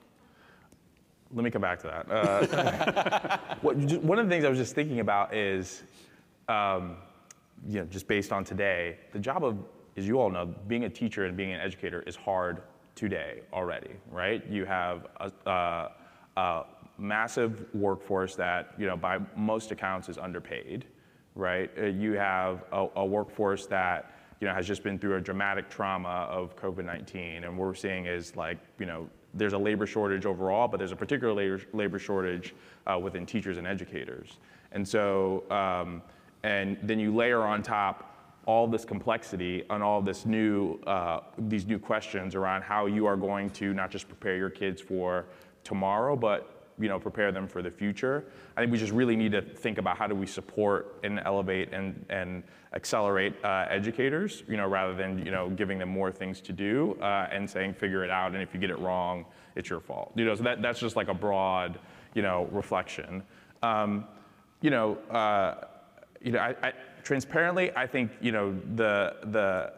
let me come back to that. Uh, what, one of the things I was just thinking about is, um, you know, just based on today, the job of, as you all know, being a teacher and being an educator is hard today already, right? You have a, a, a massive workforce that, you know, by most accounts is underpaid. right? Uh, you have a, a workforce that, you know, has just been through a dramatic trauma of COVID nineteen, and what we're seeing is like, you know, there's a labor shortage overall, but there's a particular labor, labor shortage uh, within teachers and educators. And so, um, and then you layer on top all this complexity and all this new, uh, these new questions around how you are going to not just prepare your kids for tomorrow, but you know, prepare them for the future. I think we just really need to think about how do we support and elevate and, and accelerate uh, educators, you know, rather than, you know, giving them more things to do uh, and saying, figure it out, and if you get it wrong, it's your fault. You know, so that, that's just like a broad, you know, reflection. Um, you know, uh, you know, I, I, transparently, I think, you know, the, the,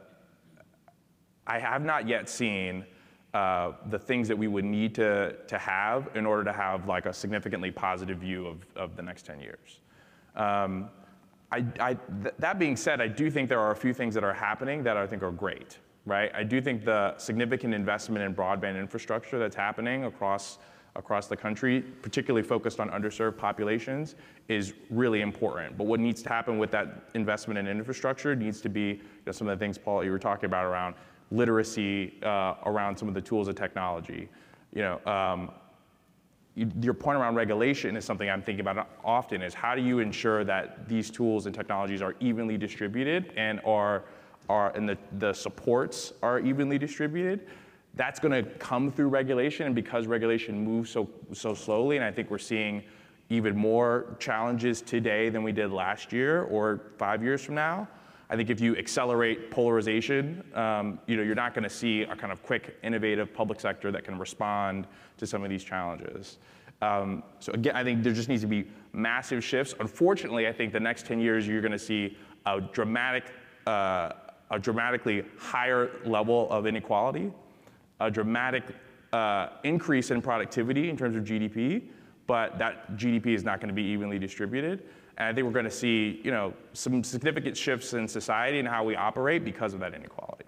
I have not yet seen Uh, the things that we would need to, to have in order to have like a significantly positive view of, of the next ten years. Um, I, I, th that being said, I do think there are a few things that are happening that I think are great, right? I do think the significant investment in broadband infrastructure that's happening across, across the country, particularly focused on underserved populations, is really important. But what needs to happen with that investment in infrastructure needs to be, you know, some of the things, Paul, you were talking about around literacy uh, around some of the tools of technology. You know, um, you, your point around regulation is something I'm thinking about often, is how do you ensure that these tools and technologies are evenly distributed and are, are and the, the supports are evenly distributed? That's gonna come through regulation, and because regulation moves so, so slowly, and I think we're seeing even more challenges today than we did last year or five years from now. I think if you accelerate polarization, um, you know, you're not going to see a kind of quick, innovative public sector that can respond to some of these challenges. Um, so again, I think there just needs to be massive shifts. Unfortunately, I think the next ten years you're going to see a dramatic, uh, a dramatically higher level of inequality, a dramatic uh, increase in productivity in terms of G D P, but that G D P is not going to be evenly distributed. And I think we're going to see, you know, some significant shifts in society and how we operate because of that inequality.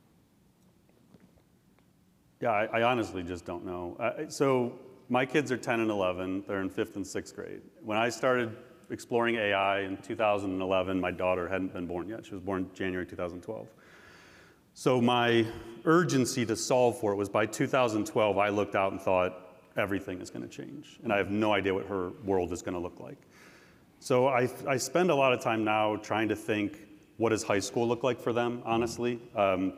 Yeah, I, I honestly just don't know. Uh, so my kids are ten and eleven. They're in fifth and sixth grade. When I started exploring A I in two thousand eleven, my daughter hadn't been born yet. She was born January two thousand twelve. So my urgency to solve for it was by two thousand twelve, I looked out and thought, everything is going to change. And I have no idea what her world is going to look like. So I, I spend a lot of time now trying to think, what does high school look like for them, honestly? Um,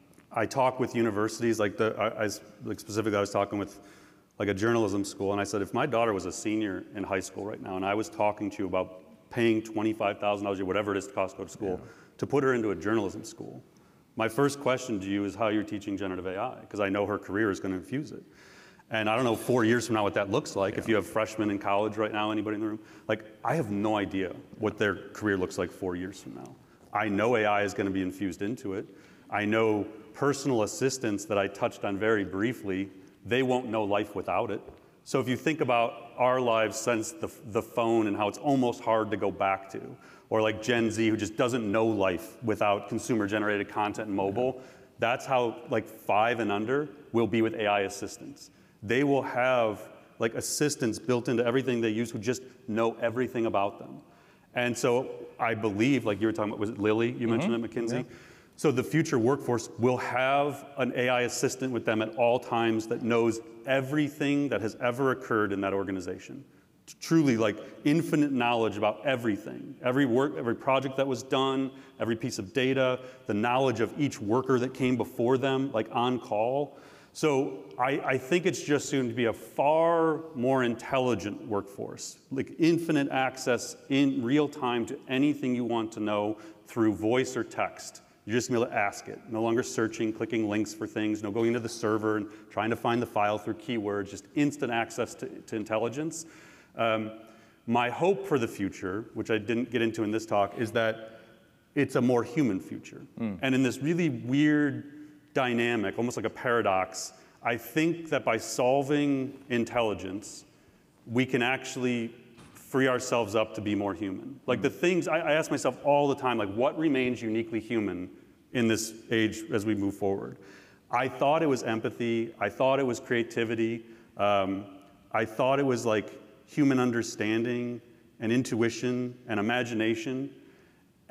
I talk with universities, like, the, I, I, like specifically I was talking with like a journalism school, and I said, if my daughter was a senior in high school right now, and I was talking to you about paying twenty-five thousand dollars or whatever it is to cost to go to school, yeah. to put her into a journalism school, my first question to you is how you're teaching generative A I, because I know her career is going to infuse it. And I don't know four years from now what that looks like. Yeah. If you have freshmen in college right now, anybody in the room, like, I have no idea what their career looks like four years from now. I know A I is going to be infused into it. I know personal assistants that I touched on very briefly, they won't know life without it. So if you think about our lives since the, the phone and how it's almost hard to go back to, or like Gen Z who just doesn't know life without consumer-generated content and mobile, that's how like five and under will be with A I assistants. They will have like assistants built into everything they use who just know everything about them. And so I believe, like you were talking about, was it Lily? You mm-hmm. mentioned at McKinsey? Yeah. So the future workforce will have an A I assistant with them at all times that knows everything that has ever occurred in that organization. Truly like infinite knowledge about everything. Every work, every project that was done, every piece of data, the knowledge of each worker that came before them, like on call. So I, I think it's just soon to be a far more intelligent workforce, like infinite access in real time to anything you want to know through voice or text. You're just gonna be able to ask it. No longer searching, clicking links for things, no going into the server and trying to find the file through keywords, just instant access to, to intelligence. Um, my hope for the future, which I didn't get into in this talk, is that it's a more human future. Mm. And in this really weird dynamic, almost like a paradox, I think that by solving intelligence, we can actually free ourselves up to be more human. Like mm. the things, I, I ask myself all the time, like what remains uniquely human in this age as we move forward? I thought it was empathy, I thought it was creativity, um, I thought it was like human understanding and intuition and imagination.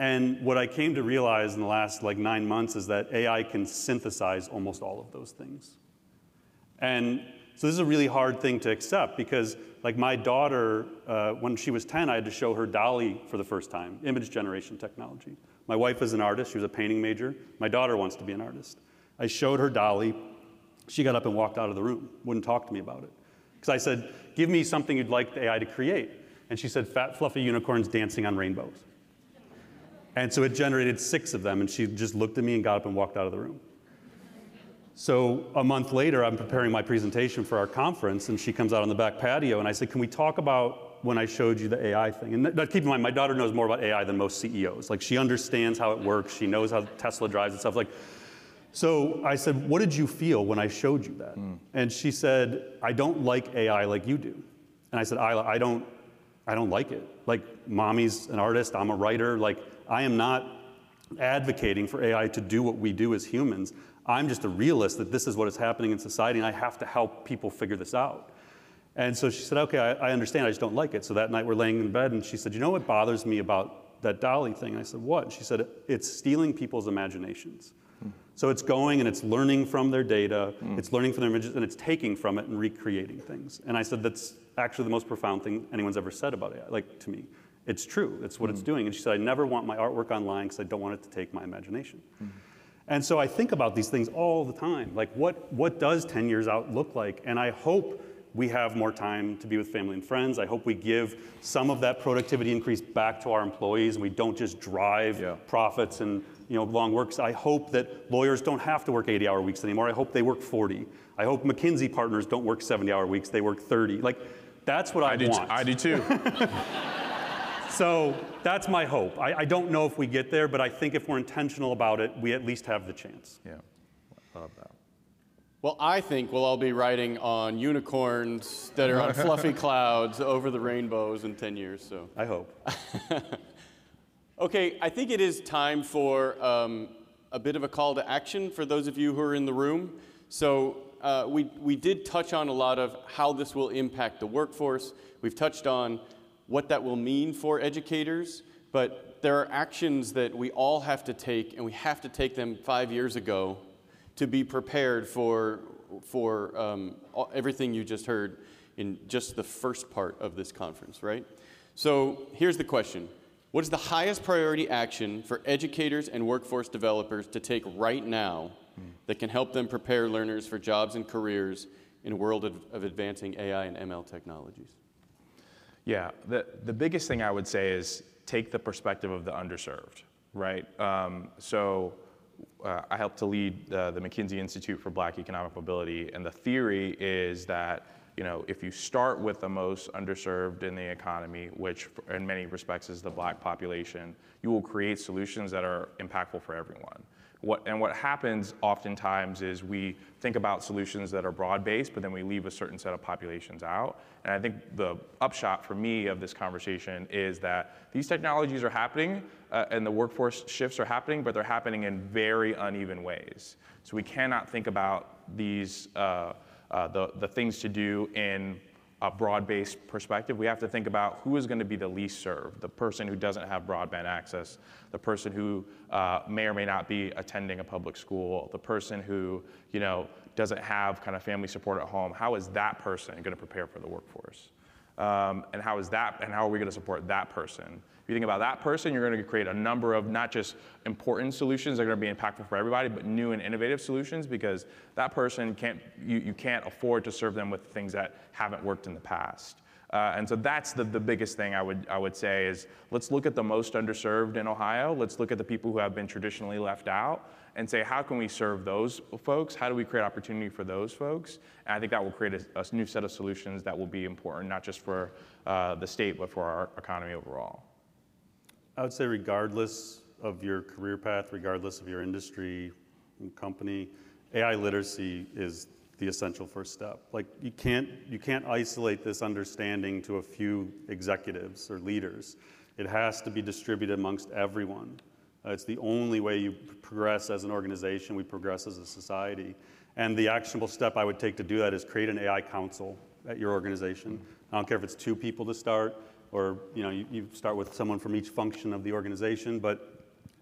And what I came to realize in the last like nine months is that A I can synthesize almost all of those things. And so this is a really hard thing to accept because like my daughter, uh, when she was ten, I had to show her DALL-E for the first time, image generation technology. My wife is an artist, she was a painting major. My daughter wants to be an artist. I showed her DALL-E, she got up and walked out of the room, wouldn't talk to me about it. Because I said, give me something you'd like the A I to create. And she said, fat, fluffy unicorns dancing on rainbows. And so it generated six of them, and she just looked at me and got up and walked out of the room. So a month later, I'm preparing my presentation for our conference, and she comes out on the back patio, and I said, can we talk about when I showed you the A I thing? And th- keep in mind, my daughter knows more about A I than most C E Os. Like, she understands how it works. She knows how Tesla drives and stuff. Like, so I said, what did you feel when I showed you that? Mm. And she said, I don't like A I like you do. And I said, Isla, I don't, I don't like it. Like, mommy's an artist, I'm a writer. Like, I am not advocating for A I to do what we do as humans. I'm just a realist that this is what is happening in society, and I have to help people figure this out. And so she said, okay, I, I understand, I just don't like it. So that night we're laying in bed, and she said, you know what bothers me about that DALL-E thing? And I said, what? She said, it's stealing people's imaginations. Mm. So it's going and it's learning from their data, mm. it's learning from their images, and it's taking from it and recreating things. And I said, that's actually the most profound thing anyone's ever said about A I, like, to me. It's true, it's what mm. it's doing. And she said, I never want my artwork online because I don't want it to take my imagination. Mm. And so I think about these things all the time. Like, what, what does ten years out look like? And I hope we have more time to be with family and friends. I hope we give some of that productivity increase back to our employees, and we don't just drive yeah. profits and you know, long works. I hope that lawyers don't have to work eighty hour weeks anymore. I hope they work forty. I hope McKinsey partners don't work seventy hour weeks, they work thirty. Like, that's what I, I do want. T- I do too. So that's my hope. I, I don't know if we get there, but I think if we're intentional about it, we at least have the chance. Yeah, I love that. Well, I think we'll all be riding on unicorns that are on fluffy clouds over the rainbows in ten years. So I hope. Okay, I think it is time for um, a bit of a call to action for those of you who are in the room. So uh, we, we did touch on a lot of how this will impact the workforce. We've touched on what that will mean for educators, but there are actions that we all have to take, and we have to take them five years ago to be prepared for, for um, everything you just heard in just the first part of this conference, right? So here's the question. What is the highest priority action for educators and workforce developers to take right now mm. that can help them prepare learners for jobs and careers in a world of, of advancing A I and M L technologies? Yeah, the, the biggest thing I would say is take the perspective of the underserved, right? Um, so uh, I help to lead uh, the McKinsey Institute for Black Economic Mobility, and the theory is that, you know, if you start with the most underserved in the economy, which in many respects is the Black population, you will create solutions that are impactful for everyone. What, and what happens oftentimes is we think about solutions that are broad-based, but then we leave a certain set of populations out. And I think the upshot for me of this conversation is that these technologies are happening uh, and the workforce shifts are happening, but they're happening in very uneven ways. So we cannot think about these, uh, uh, the, the things to do in a broad-based perspective. We have to think about who is going to be the least served, the person who doesn't have broadband access, the person who uh, may or may not be attending a public school, the person who, you know, doesn't have kind of family support at home. How is that person going to prepare for the workforce? Um, and how is that, and how are we going to support that person? If you think about that person, you're going to create a number of not just important solutions that are going to be impactful for everybody, but new and innovative solutions, because that person can't, you, you can't afford to serve them with things that haven't worked in the past. Uh, and so that's the, the biggest thing I would, I would say is let's look at the most underserved in Ohio. Let's look at the people who have been traditionally left out and say, how can we serve those folks? How do we create opportunity for those folks? And I think that will create a, a new set of solutions that will be important, not just for uh, the state, but for our economy overall. I would say regardless of your career path, regardless of your industry and company, A I literacy is the essential first step. Like, you can't, you can't isolate this understanding to a few executives or leaders. It has to be distributed amongst everyone. Uh, it's the only way you progress as an organization, we progress as a society. And the actionable step I would take to do that is create an A I council at your organization. I don't care if it's two people to start, or you know, you, you start with someone from each function of the organization, but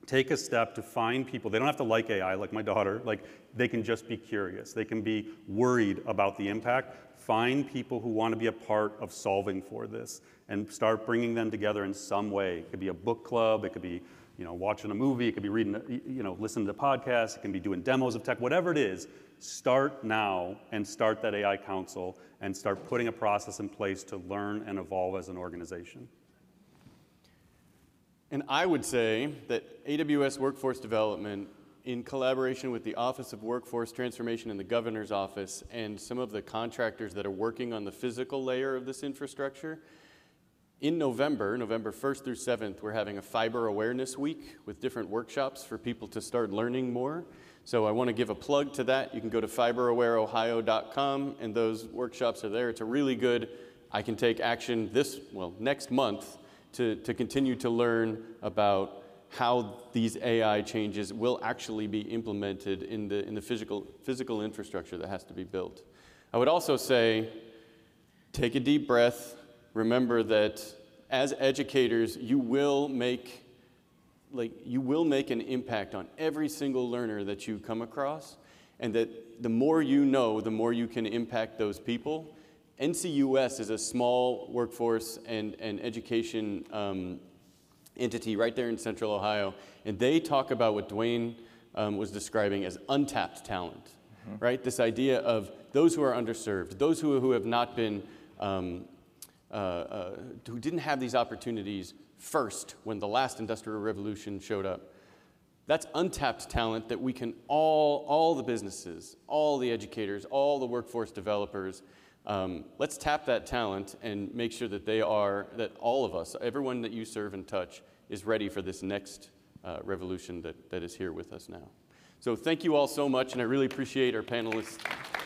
take a step to find people. They don't have to like A I, like my daughter. Like, they can just be curious. They can be worried about the impact. Find people who want to be a part of solving for this and start bringing them together in some way. It could be a book club. It could be, you know, watching a movie. It could be reading, you know, listening to podcasts. It can be doing demos of tech. Whatever it is, start now and start that A I council and start putting a process in place to learn and evolve as an organization. And I would say that A W S Workforce Development, in collaboration with the Office of Workforce Transformation in the Governor's Office and some of the contractors that are working on the physical layer of this infrastructure, in November, November first through seventh, we're having a Fiber Awareness Week with different workshops for people to start learning more. So I want to give a plug to that. You can go to fiber aware ohio dot com, and those workshops are there. It's a really good, I can take action this, well, next month to, to continue to learn about how these A I changes will actually be implemented in the, in the physical, physical infrastructure that has to be built. I would also say, take a deep breath. Remember that as educators, you will make like you will make an impact on every single learner that you come across, and that the more you know, the more you can impact those people. N C U S is a small workforce and, and education um, entity right there in Central Ohio, and they talk about what Dwayne um, was describing as untapped talent, mm-hmm. right? This idea of those who are underserved, those who, who have not been, um, uh, uh, who didn't have these opportunities first when the last industrial revolution showed up. That's untapped talent that we can all, all the businesses, all the educators, all the workforce developers, um, let's tap that talent and make sure that they are, that all of us, everyone that you serve and touch, is ready for this next uh, revolution that, that is here with us now. So thank you all so much, and I really appreciate our panelists.